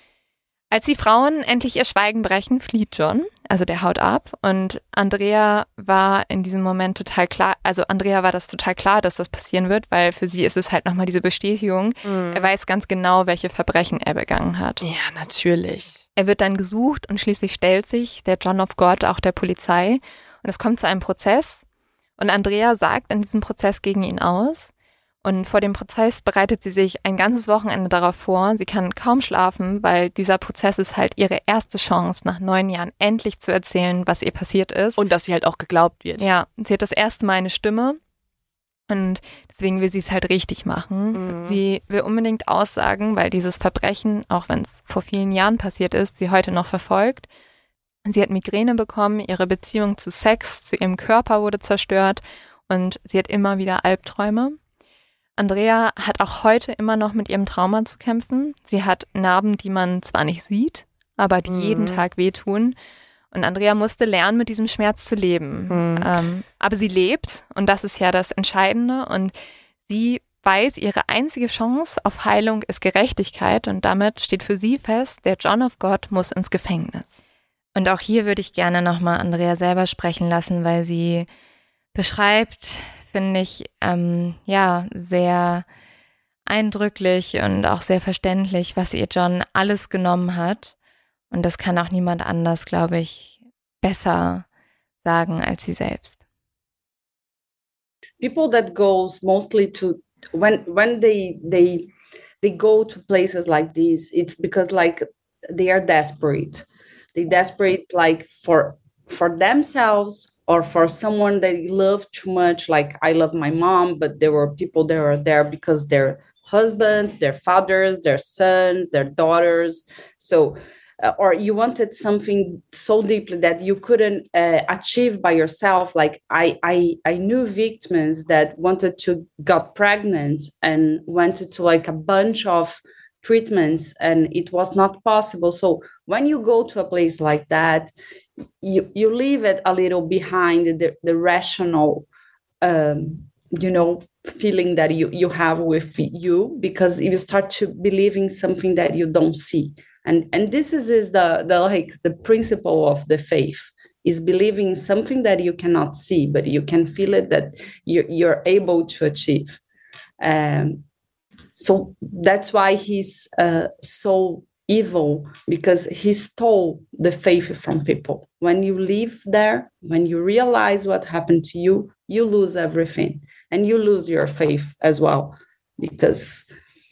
Als die Frauen endlich ihr Schweigen brechen, flieht John, also der haut ab. Und Andrea war in diesem Moment total klar, also Andrea war das total klar, dass das passieren wird, weil für sie ist es halt nochmal diese Bestätigung. Mhm. Er weiß ganz genau, welche Verbrechen er begangen hat. Ja, natürlich. Er wird dann gesucht und schließlich stellt sich der John of God auch der Polizei. Und es kommt zu einem Prozess. Und Andrea sagt in diesem Prozess gegen ihn aus. Und vor dem Prozess bereitet sie sich ein ganzes Wochenende darauf vor. Sie kann kaum schlafen, weil dieser Prozess ist halt ihre erste Chance, nach neun Jahren endlich zu erzählen, was ihr passiert ist. Und dass sie halt auch geglaubt wird. Ja, sie hat das erste Mal eine Stimme. Und deswegen will sie es halt richtig machen. Mhm. Sie will unbedingt aussagen, weil dieses Verbrechen, auch wenn es vor vielen Jahren passiert ist, sie heute noch verfolgt. Sie hat Migräne bekommen, ihre Beziehung zu Sex, zu ihrem Körper wurde zerstört und sie hat immer wieder Albträume. Andrea hat auch heute immer noch mit ihrem Trauma zu kämpfen. Sie hat Narben, die man zwar nicht sieht, aber die mhm. jeden Tag wehtun. Und Andrea musste lernen, mit diesem Schmerz zu leben. Mhm. Ähm, aber sie lebt und das ist ja das Entscheidende. Und sie weiß, ihre einzige Chance auf Heilung ist Gerechtigkeit. Und damit steht für sie fest, der John of God muss ins Gefängnis. Und auch hier würde ich gerne nochmal Andrea selber sprechen lassen, weil sie beschreibt, finde ich, ähm, ja, sehr eindrücklich und auch sehr verständlich, was ihr John alles genommen hat. Und das kann auch niemand anders, glaube ich, besser sagen als sie selbst. People that goes mostly to when when they they they go to places like this, it's because like they are desperate. They desperate like for for themselves or for someone they love too much. Like I love my mom, but there were people that were there because their husbands, their fathers, their sons, their daughters. So. Uh, or you wanted something so deeply that you couldn't uh, achieve by yourself. Like I, I, I knew victims that wanted to got pregnant and went to like a bunch of treatments, and it was not possible. So when you go to a place like that, you you leave it a little behind the the rational, um, you know, feeling that you you have with you, because you start to believe in something that you don't see. And and this is, is the, the like the principle of the faith, is believing something that you cannot see, but you can feel it, that you're, you're able to achieve. Um, so that's why he's uh, so evil, because he stole the faith from people. When you live there, when you realize what happened to you, you lose everything, and you lose your faith as well, because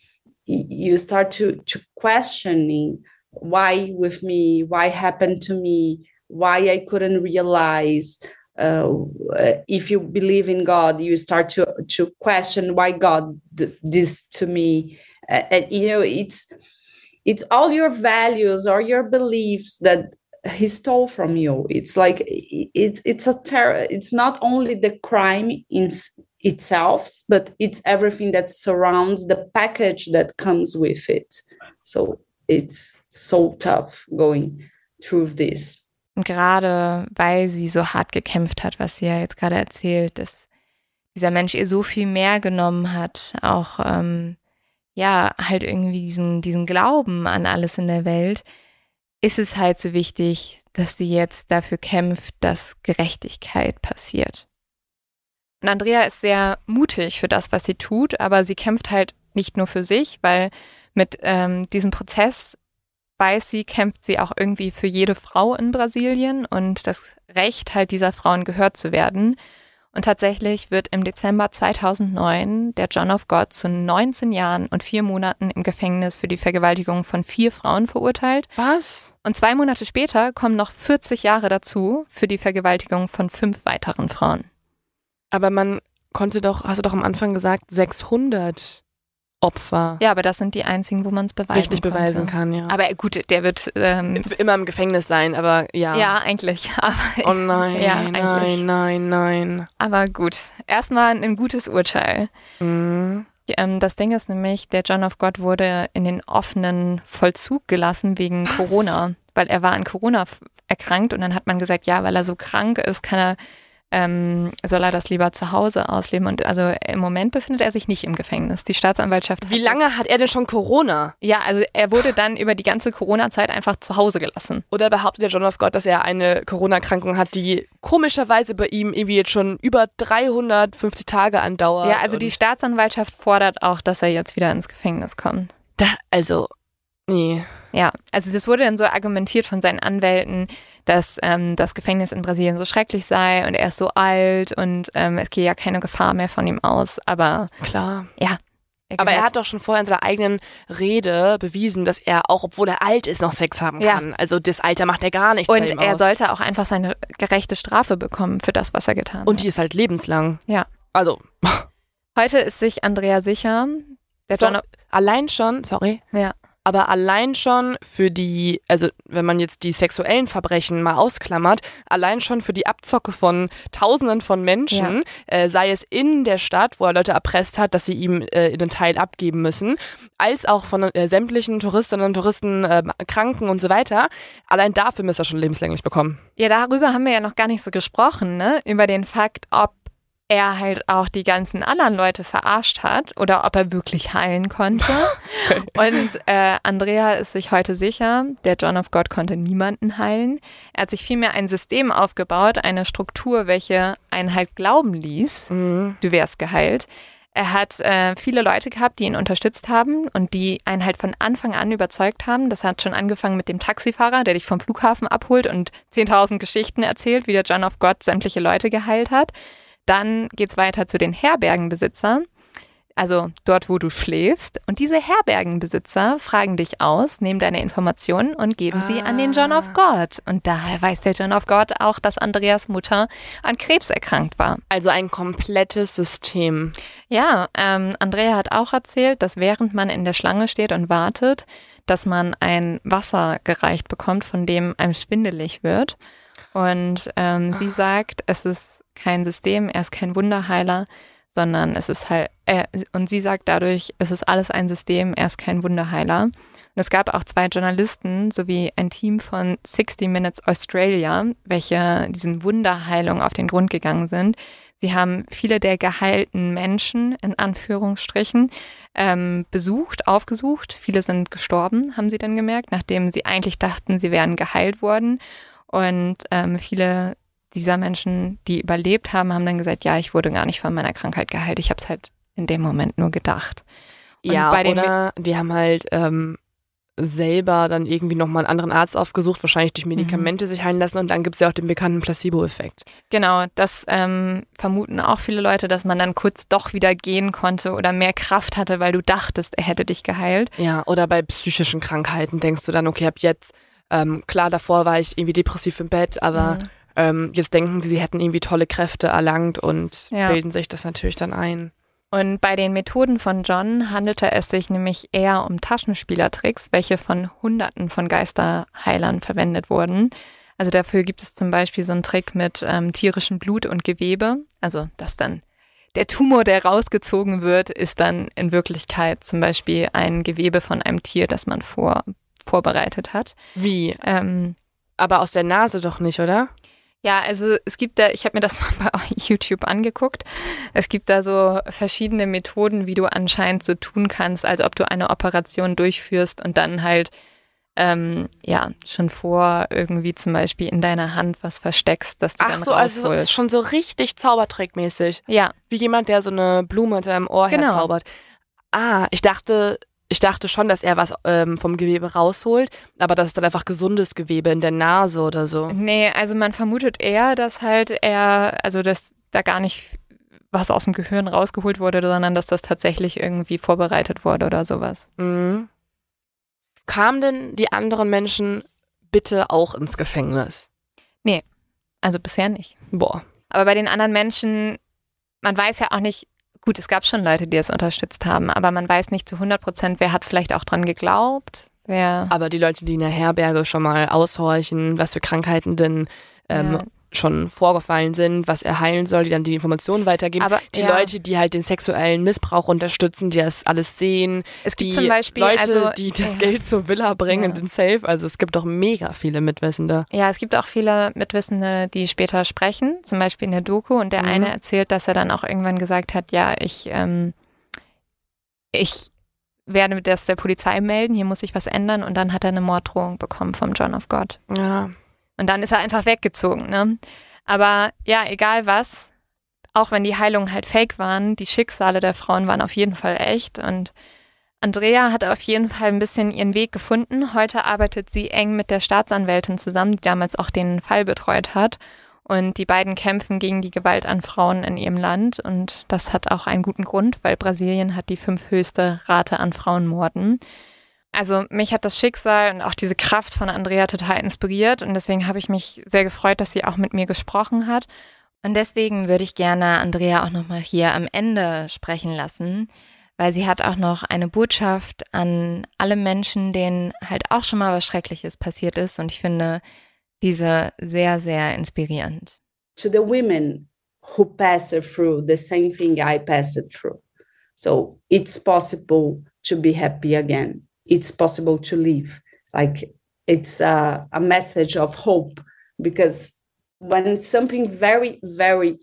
you start to, to questioning why with me, why happened to me, why I couldn't realize. Uh, if you believe in God, you start to, to question why God did this to me. Uh, and, you know, it's it's all your values or your beliefs that he stole from you. It's like, it's it's a terror. It's not only the crime in itself, but it's everything that surrounds the package that comes with it. So it's so tough going through this. Und gerade weil sie so hart gekämpft hat, was sie ja jetzt gerade erzählt, dass dieser Mensch ihr so viel mehr genommen hat, auch ähm, ja halt irgendwie diesen, diesen Glauben an alles in der Welt, ist es halt so wichtig, dass sie jetzt dafür kämpft, dass Gerechtigkeit passiert. Und Andrea ist sehr mutig für das, was sie tut, aber sie kämpft halt nicht nur für sich, weil mit ähm, diesem Prozess, weiß sie, kämpft sie auch irgendwie für jede Frau in Brasilien und das Recht halt dieser Frauen gehört zu werden. Und tatsächlich wird im Dezember zweitausendneun der John of God zu neunzehn Jahren und vier Monaten im Gefängnis für die Vergewaltigung von vier Frauen verurteilt. Was? Und zwei Monate später kommen noch vierzig Jahre dazu für die Vergewaltigung von fünf weiteren Frauen. Aber man konnte doch, hast du doch am Anfang gesagt, sechshundert Opfer. Ja, aber das sind die einzigen, wo man es beweisen Richtig konnte. beweisen kann, ja. Aber gut, der wird ähm, immer im Gefängnis sein, aber ja. Ja, eigentlich. Aber, oh nein, ja, nein, eigentlich. nein, nein. Aber gut, erstmal ein gutes Urteil. Mhm. Ähm, das Ding ist nämlich, der John of God wurde in den offenen Vollzug gelassen wegen Was? Corona, weil er war an Corona erkrankt und dann hat man gesagt, ja, weil er so krank ist, kann er Ähm, soll er das lieber zu Hause ausleben. Und also im Moment befindet er sich nicht im Gefängnis. Die Staatsanwaltschaft. Wie lange hat er denn schon Corona? Ja, also er wurde dann über die ganze Corona-Zeit einfach zu Hause gelassen. Oder behauptet der John of God, dass er eine Corona-Erkrankung hat, die komischerweise bei ihm irgendwie jetzt schon über dreihundertfünfzig Tage andauert? Ja, also die Staatsanwaltschaft fordert auch, dass er jetzt wieder ins Gefängnis kommt. Da, also, nee. Ja, also das wurde dann so argumentiert von seinen Anwälten, dass ähm, das Gefängnis in Brasilien so schrecklich sei und er ist so alt und ähm, es gehe ja keine Gefahr mehr von ihm aus, aber klar. Ja. Er aber er hat doch schon vorher in seiner eigenen Rede bewiesen, dass er auch, obwohl er alt ist, noch Sex haben kann. Ja. Also das Alter macht er gar nichts. Und er aus. sollte auch einfach seine gerechte Strafe bekommen für das, was er getan hat. Und die ist halt lebenslang. Ja. Also. Heute ist sich Andrea sicher. Der So, John allein schon, sorry, ja. aber allein schon für die, also wenn man jetzt die sexuellen Verbrechen mal ausklammert, allein schon für die Abzocke von Tausenden von Menschen, ja. äh, sei es in der Stadt, wo er Leute erpresst hat, dass sie ihm äh, den Teil abgeben müssen, als auch von äh, sämtlichen Touristinnen und Touristen, äh, Kranken und so weiter, allein dafür müsste er schon lebenslänglich bekommen. Ja, darüber haben wir ja noch gar nicht so gesprochen, ne? Über den Fakt, ob er halt auch die ganzen anderen Leute verarscht hat oder ob er wirklich heilen konnte. Und äh, Andrea ist sich heute sicher, der John of God konnte niemanden heilen. Er hat sich vielmehr ein System aufgebaut, eine Struktur, welche einen halt glauben ließ, Mhm. du wärst geheilt. Er hat äh, viele Leute gehabt, die ihn unterstützt haben und die einen halt von Anfang an überzeugt haben. Das hat schon angefangen mit dem Taxifahrer, der dich vom Flughafen abholt und zehntausend Geschichten erzählt, wie der John of God sämtliche Leute geheilt hat. Dann geht's weiter zu den Herbergenbesitzern, also dort, wo du schläfst. Und diese Herbergenbesitzer fragen dich aus, nehmen deine Informationen und geben ah. sie an den John of God. Und daher weiß der John of God auch, dass Andreas Mutter an Krebs erkrankt war. Also ein komplettes System. Ja, ähm, Andrea hat auch erzählt, dass während man in der Schlange steht und wartet, dass man ein Wasser gereicht bekommt, von dem einem schwindelig wird. Und ähm, sie sagt, es ist kein System, er ist kein Wunderheiler, sondern es ist halt, äh, und sie sagt dadurch, es ist alles ein System, er ist kein Wunderheiler. Und es gab auch zwei Journalisten sowie ein Team von sixty Minutes Australia, welche diesen Wunderheilungen auf den Grund gegangen sind. Sie haben viele der geheilten Menschen, in Anführungsstrichen, ähm, besucht, aufgesucht. Viele sind gestorben, haben sie dann gemerkt, nachdem sie eigentlich dachten, sie wären geheilt worden. Und ähm, viele dieser Menschen, die überlebt haben, haben dann gesagt, ja, ich wurde gar nicht von meiner Krankheit geheilt. Ich habe es halt in dem Moment nur gedacht. Und ja, bei den oder die haben halt ähm, selber dann irgendwie nochmal einen anderen Arzt aufgesucht, wahrscheinlich durch Medikamente mhm. sich heilen lassen und dann gibt es ja auch den bekannten Placebo-Effekt. Genau, das ähm, vermuten auch viele Leute, dass man dann kurz doch wieder gehen konnte oder mehr Kraft hatte, weil du dachtest, er hätte dich geheilt. Ja, oder bei psychischen Krankheiten denkst du dann, okay, ab jetzt, ähm, klar, davor war ich irgendwie depressiv im Bett, aber mhm. ähm, jetzt denken sie, sie hätten irgendwie tolle Kräfte erlangt und ja. bilden sich das natürlich dann ein. Und bei den Methoden von John handelte es sich nämlich eher um Taschenspielertricks, welche von Hunderten von Geisterheilern verwendet wurden. Also dafür gibt es zum Beispiel so einen Trick mit ähm, tierischem Blut und Gewebe. Also dass dann der Tumor, der rausgezogen wird, ist dann in Wirklichkeit zum Beispiel ein Gewebe von einem Tier, das man vor, vorbereitet hat. Wie? Ähm, Aber aus der Nase doch nicht, oder? Ja, also es gibt da, ich habe mir das mal bei YouTube angeguckt, es gibt da so verschiedene Methoden, wie du anscheinend so tun kannst, als ob du eine Operation durchführst und dann halt ähm, ja schon vor irgendwie zum Beispiel in deiner Hand was versteckst, dass du Ach dann so, rausholst. also es ist schon so richtig Zaubertrickmäßig. Ja. Wie jemand, der so eine Blume hinter deinem Ohr Genau. herzaubert. Ah, ich dachte... Ich dachte schon, dass er was ähm, vom Gewebe rausholt, aber das ist dann einfach gesundes Gewebe in der Nase oder so. Nee, also man vermutet eher, dass halt er, also dass da gar nicht was aus dem Gehirn rausgeholt wurde, sondern dass das tatsächlich irgendwie vorbereitet wurde oder sowas. Mhm. Kamen denn die anderen Menschen bitte auch ins Gefängnis? Nee, also bisher nicht. Boah. Aber bei den anderen Menschen, man weiß ja auch nicht, gut, es gab schon Leute, die es unterstützt haben, aber man weiß nicht zu hundert Prozent, wer hat vielleicht auch dran geglaubt. Wer Aber die Leute, die in der Herberge schon mal aushorchen, was für Krankheiten denn ähm, Ja. schon vorgefallen sind, was er heilen soll, die dann die Informationen weitergeben. Aber, die ja. Leute, die halt den sexuellen Missbrauch unterstützen, die das alles sehen. Es gibt die zum Beispiel, Leute, also, die das ja. Geld zur Villa bringen, Ja. den Safe. Also es gibt doch mega viele Mitwissende. Ja, es gibt auch viele Mitwissende, die später sprechen, zum Beispiel in der Doku. Und der Mhm. eine erzählt, dass er dann auch irgendwann gesagt hat, ja, ich, ähm, ich werde das der Polizei melden, hier muss ich was ändern. Und dann hat er eine Morddrohung bekommen vom John of God. Ja. Und dann ist er einfach weggezogen, ne? Aber ja, egal was, auch wenn die Heilungen halt fake waren, die Schicksale der Frauen waren auf jeden Fall echt. Und Andrea hat auf jeden Fall ein bisschen ihren Weg gefunden. Heute arbeitet sie eng mit der Staatsanwältin zusammen, die damals auch den Fall betreut hat. Und die beiden kämpfen gegen die Gewalt an Frauen in ihrem Land. Und das hat auch einen guten Grund, weil Brasilien hat die fünfthöchste Rate an Frauenmorden. Also mich hat das Schicksal und auch diese Kraft von Andrea total inspiriert. Und deswegen habe ich mich sehr gefreut, dass sie auch mit mir gesprochen hat. Und deswegen würde ich gerne Andrea auch nochmal hier am Ende sprechen lassen, weil sie hat auch noch eine Botschaft an alle Menschen, denen halt auch schon mal was Schreckliches passiert ist. Und ich finde diese sehr, sehr inspirierend. To the women who passed through the same thing I passed through. So it's possible to be happy again. It's possible to live. Like it's a, a message of hope, because when something very, very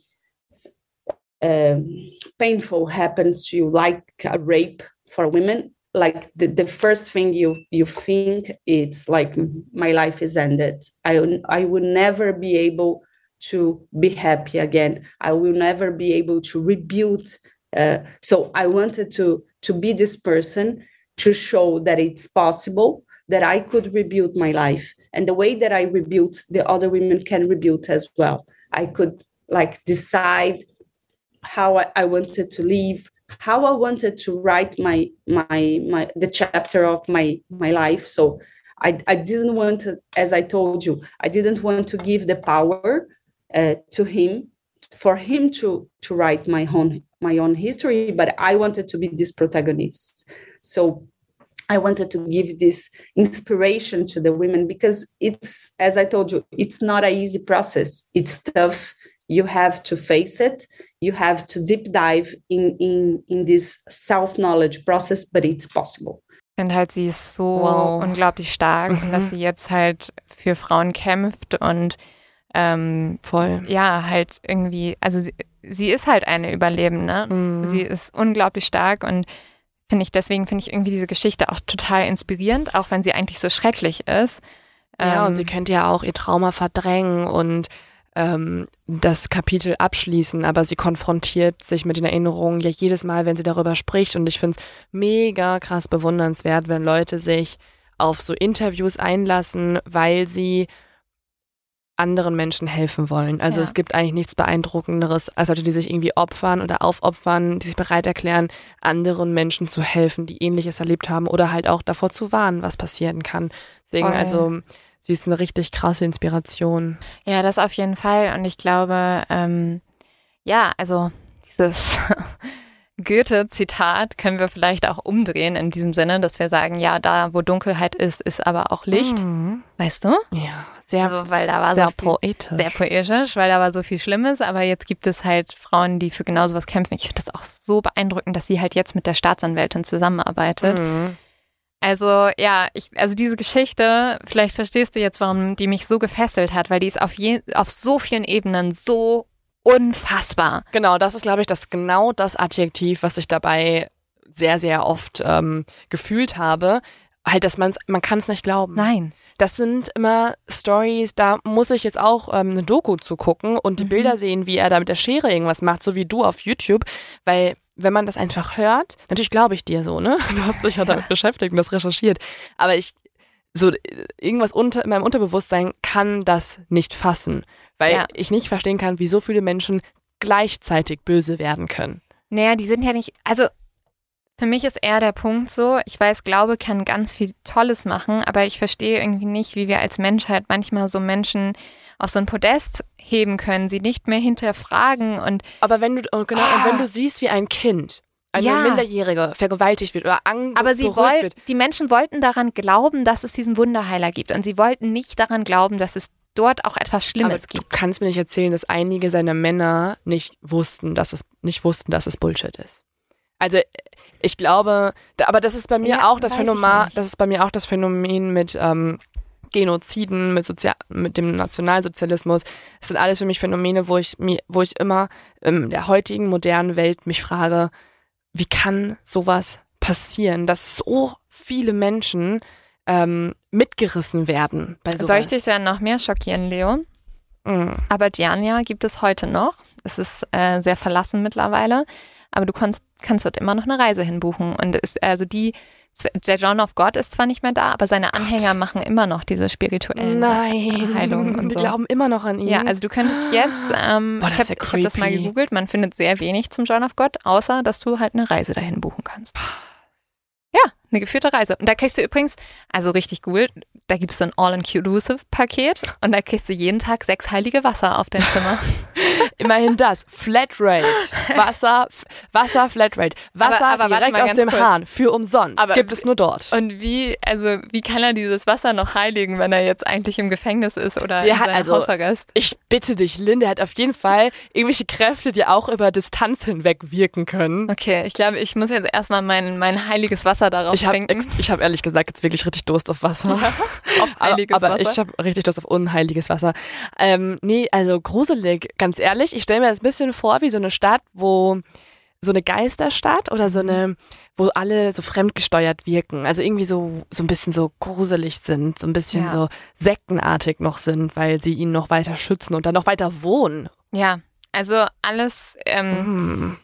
um, painful happens to you, like a rape for women, like the, the first thing you you think, it's like my life is ended. I I will never be able to be happy again. I will never be able to rebuild. Uh, so I wanted to to be this person to show that it's possible, that I could rebuild my life. And the way that I rebuilt, the other women can rebuild as well. I could like decide how I, I wanted to live, how I wanted to write my my my the chapter of my my life. So I I didn't want to, as I told you, I didn't want to give the power uh, to him, for him to to write my own my own history, but I wanted to be this protagonist. So I wanted to give this inspiration to the women, because it's, as I told you, it's not an easy process. It's tough. You have to face it. You have to deep dive in, in, in this self-knowledge process, but it's possible. Ich finde halt, sie ist so Wow. unglaublich stark, Mhm. und dass sie jetzt halt für Frauen kämpft und ähm, Voll. ja, halt irgendwie, also sie, sie ist halt eine Überlebende. Mhm. Sie ist unglaublich stark, und finde ich, deswegen finde ich irgendwie diese Geschichte auch total inspirierend, auch wenn sie eigentlich so schrecklich ist. Ja, Ähm, und sie könnte ja auch ihr Trauma verdrängen und ähm, das Kapitel abschließen, aber sie konfrontiert sich mit den Erinnerungen ja jedes Mal, wenn sie darüber spricht, und ich finde es mega krass bewundernswert, wenn Leute sich auf so Interviews einlassen, weil sie anderen Menschen helfen wollen. Also Ja. es gibt eigentlich nichts Beeindruckenderes als Leute, die sich irgendwie opfern oder aufopfern, die sich bereit erklären, anderen Menschen zu helfen, die Ähnliches erlebt haben, oder halt auch davor zu warnen, was passieren kann. Deswegen, Voll. also sie ist eine richtig krasse Inspiration. Ja, das auf jeden Fall. Und ich glaube, ähm, ja, also dieses Goethe-Zitat können wir vielleicht auch umdrehen in diesem Sinne, dass wir sagen, ja, da wo Dunkelheit ist, ist aber auch Licht. Mhm. Weißt du? Ja, sehr, Also, weil da war sehr so viel, poetisch. sehr poetisch, weil da war so viel Schlimmes, aber jetzt gibt es halt Frauen, die für genau sowas kämpfen. Ich finde das auch so beeindruckend, dass sie halt jetzt mit der Staatsanwältin zusammenarbeitet. Mhm. Also ja, ich, also diese Geschichte, vielleicht verstehst du jetzt, warum die mich so gefesselt hat, weil die ist auf, je, auf so vielen Ebenen so unfassbar. Genau, das ist, glaube ich, das genau das Adjektiv, was ich dabei sehr, sehr oft ähm, gefühlt habe. Halt, dass man's, man kann es nicht glauben. Nein. Das sind immer Stories, da muss ich jetzt auch ähm, eine Doku zu gucken und die Mhm. Bilder sehen, wie er da mit der Schere irgendwas macht, so wie du auf YouTube, weil wenn man das einfach hört, natürlich glaube ich dir so, ne? Du hast dich ja damit beschäftigt und das recherchiert, aber ich, so äh, irgendwas unter, in meinem Unterbewusstsein kann das nicht fassen, weil Ja. ich nicht verstehen kann, wie so viele Menschen gleichzeitig böse werden können. Naja, die sind ja nicht, also für mich ist eher der Punkt so, ich weiß, Glaube kann ganz viel Tolles machen, aber ich verstehe irgendwie nicht, wie wir als Menschheit manchmal so Menschen auf so ein Podest heben können, sie nicht mehr hinterfragen und Aber wenn du, und genau, Ah. und wenn du siehst, wie ein Kind, eine Ja. Minderjährige vergewaltigt wird oder ange- aber sie berührt wollten, wird, die Menschen wollten daran glauben, dass es diesen Wunderheiler gibt, und sie wollten nicht daran glauben, dass es dort auch etwas aber Schlimmes du gibt. kannst mir nicht erzählen, dass einige seiner Männer nicht wussten, dass es nicht wussten, dass es Bullshit ist. Also ich glaube, da- aber das ist bei mir Ja, auch das weiß ich Phänomen, nicht. das ist bei mir auch das Phänomen mit ähm, Genoziden, mit Sozial mit dem Nationalsozialismus. Das sind alles für mich Phänomene, wo ich mir, wo ich immer in der heutigen modernen Welt mich frage, wie kann sowas passieren, dass so viele Menschen ähm, mitgerissen werden bei sowas. Soll ich dich dann noch mehr schockieren, Leo? Mhm. Abadiania gibt es heute noch. Es ist äh, sehr verlassen mittlerweile, aber du kannst, kannst dort immer noch eine Reise hinbuchen. Und es, also die, der John of God ist zwar nicht mehr da, aber seine Anhänger machen immer noch diese spirituellen Nein, Heilungen und die so. glauben immer noch an ihn. Ja, also du könntest jetzt, ähm, Boah, das ich ist ja habe hab das mal creepy. gegoogelt, man findet sehr wenig zum John of God, außer dass du halt eine Reise dahin buchen kannst. Ja, eine geführte Reise. Und da kriegst du übrigens, also richtig cool, da gibt es so ein All-Inclusive-Paket und da kriegst du jeden Tag sechs heilige Wasser auf dein Zimmer. Immerhin das. Flatrate. Wasser, Wasser, Flatrate. Wasser Aber- aber warte direkt mal aus ganz dem kurz. Hahn. Für umsonst. Aber- Gibt es nur dort. Und wie, also wie kann er dieses Wasser noch heiligen, wenn er jetzt eigentlich im Gefängnis ist oder Der in hat seinem also- Hausarrest? Ich bitte dich, Lynn, der hat auf jeden Fall irgendwelche Kräfte, die auch über Distanz hinweg wirken können. Okay, ich glaube, ich muss jetzt erstmal mein, mein heiliges Wasser darauf Ich habe trinken. ich hab ehrlich gesagt jetzt wirklich richtig Durst auf Wasser. Auf heiliges aber, aber Wasser. ich habe richtig Durst auf unheiliges Wasser. Ähm, nee, also gruselig, ganz ehrlich. Ich stelle mir das ein bisschen vor wie so eine Stadt, wo so eine Geisterstadt oder so eine, wo alle so fremdgesteuert wirken. Also irgendwie so, so ein bisschen so gruselig sind, so ein bisschen Ja. so sektenartig noch sind, weil sie ihn noch weiter schützen und dann noch weiter wohnen. Ja, also alles, ähm, Hm.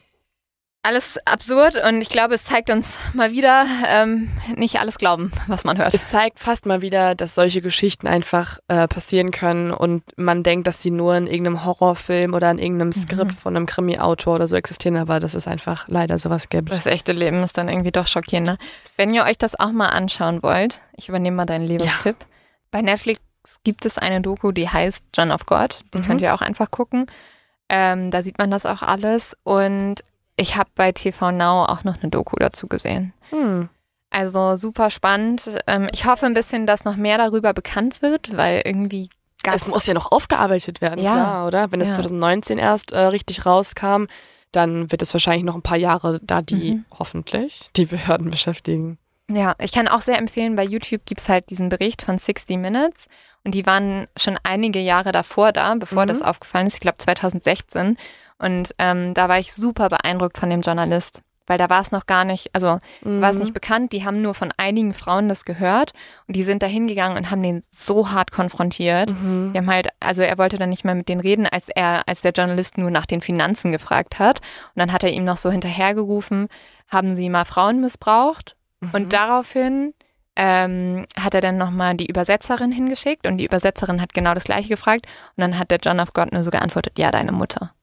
alles absurd und ich glaube, es zeigt uns mal wieder, ähm, nicht alles glauben, was man hört. Es zeigt fast mal wieder, dass solche Geschichten einfach äh, passieren können und man denkt, dass sie nur in irgendeinem Horrorfilm oder in irgendeinem Skript von einem Krimi-Autor oder so existieren, aber dass es einfach leider sowas gibt. Das echte Leben ist dann irgendwie doch schockierender. Wenn ihr euch das auch mal anschauen wollt, ich übernehme mal deinen Lebenstipp. Bei Netflix gibt es eine Doku, die heißt John of God. Die Mhm. könnt ihr auch einfach gucken. Ähm, da sieht man das auch alles. Und ich habe bei T V Now auch noch eine Doku dazu gesehen. Hm. Also super spannend. Ähm, ich hoffe ein bisschen, dass noch mehr darüber bekannt wird, weil irgendwie gab Es muss ja noch aufgearbeitet werden, Ja. klar, oder? Wenn es Ja. zwanzig neunzehn erst äh, richtig rauskam, dann wird es wahrscheinlich noch ein paar Jahre da die, Mhm. hoffentlich, die Behörden beschäftigen. Ja, ich kann auch sehr empfehlen, bei YouTube gibt es halt diesen Bericht von sixty Minutes und die waren schon einige Jahre davor da, bevor Mhm. das aufgefallen ist, ich glaube zwanzig sechzehn und ähm, da war ich super beeindruckt von dem Journalist, weil da war es noch gar nicht, also war es Mhm. nicht bekannt, die haben nur von einigen Frauen das gehört und die sind da hingegangen und haben den so hart konfrontiert. Mhm. Die haben halt, also er wollte dann nicht mehr mit denen reden, als er, als der Journalist nur nach den Finanzen gefragt hat und dann hat er ihm noch so hinterhergerufen, haben sie mal Frauen missbraucht? Mhm. Und daraufhin ähm, hat er dann nochmal die Übersetzerin hingeschickt und die Übersetzerin hat genau das gleiche gefragt und dann hat der John of God nur so geantwortet, ja, deine Mutter.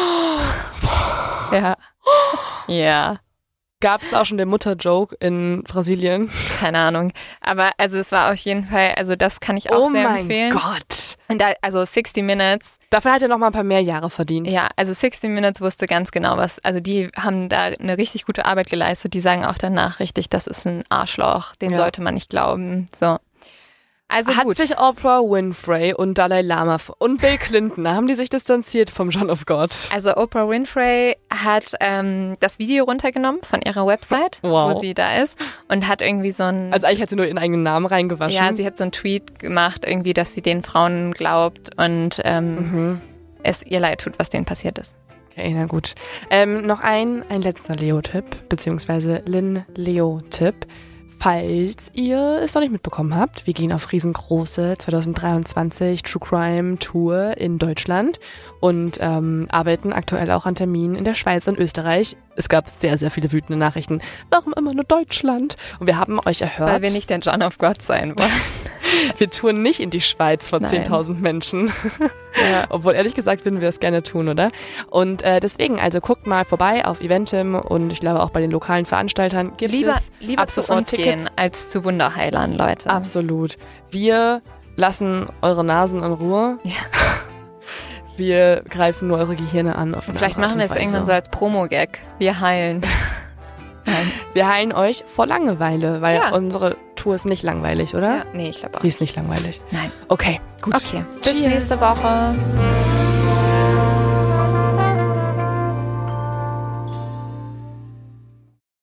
Ja. Ja, Gab es da auch schon den Mutter-Joke in Brasilien? keine Ahnung. Aber also es war auf jeden Fall, also das kann ich auch Oh sehr mein empfehlen. Gott. Und da, also sixty Minutes, Dafür hat er noch mal ein paar mehr Jahre verdient. ja, also sixty Minutes wusste ganz genau was, also die haben da eine richtig gute Arbeit geleistet, die sagen auch danach richtig, das ist ein Arschloch, den Ja. sollte man nicht glauben, so. Also Hat gut. sich Oprah Winfrey und Dalai Lama und Bill Clinton, haben die sich distanziert vom John of God? Also Oprah Winfrey hat ähm, das Video runtergenommen von ihrer Website, Wow. wo sie da ist und hat irgendwie so ein Also eigentlich hat sie nur ihren eigenen Namen reingewaschen. ja, sie hat so einen Tweet gemacht, irgendwie, dass sie den Frauen glaubt und ähm, Mhm. es ihr leid tut, was denen passiert ist. Okay, na gut. Ähm, noch ein, ein letzter Leo-Tipp, beziehungsweise Lynn-Leo-Tipp. Falls ihr es noch nicht mitbekommen habt, wir gehen auf riesengroße zwanzig dreiundzwanzig True Crime Tour in Deutschland und ähm, arbeiten aktuell auch an Terminen in der Schweiz und Österreich. Es gab sehr, sehr viele wütende Nachrichten. Warum immer nur Deutschland? Und wir haben euch erhört, Weil wir nicht der John of God sein wollen. wir touren nicht in die Schweiz vor Nein. zehntausend Menschen. Ja. Obwohl, ehrlich gesagt, würden wir es gerne tun, oder? Und äh, deswegen, also guckt mal vorbei auf Eventim und ich glaube auch bei den lokalen Veranstaltern gibt Lieber, es lieber ab zu sofort uns Tickets. gehen als zu Wunderheilern, Leute. Absolut. Wir lassen eure Nasen in Ruhe. Ja. Wir greifen nur eure Gehirne an. Auf eine Vielleicht andere machen wir Art es und irgendwann so Weise. als Promo-Gag. Wir heilen. Nein. Wir heilen euch vor Langeweile, weil Ja. unsere Tour ist nicht langweilig, oder? Ja, nee, ich glaube auch. Die ist nicht langweilig. Nein. Okay, gut. Okay, bis Cheers. nächste Woche.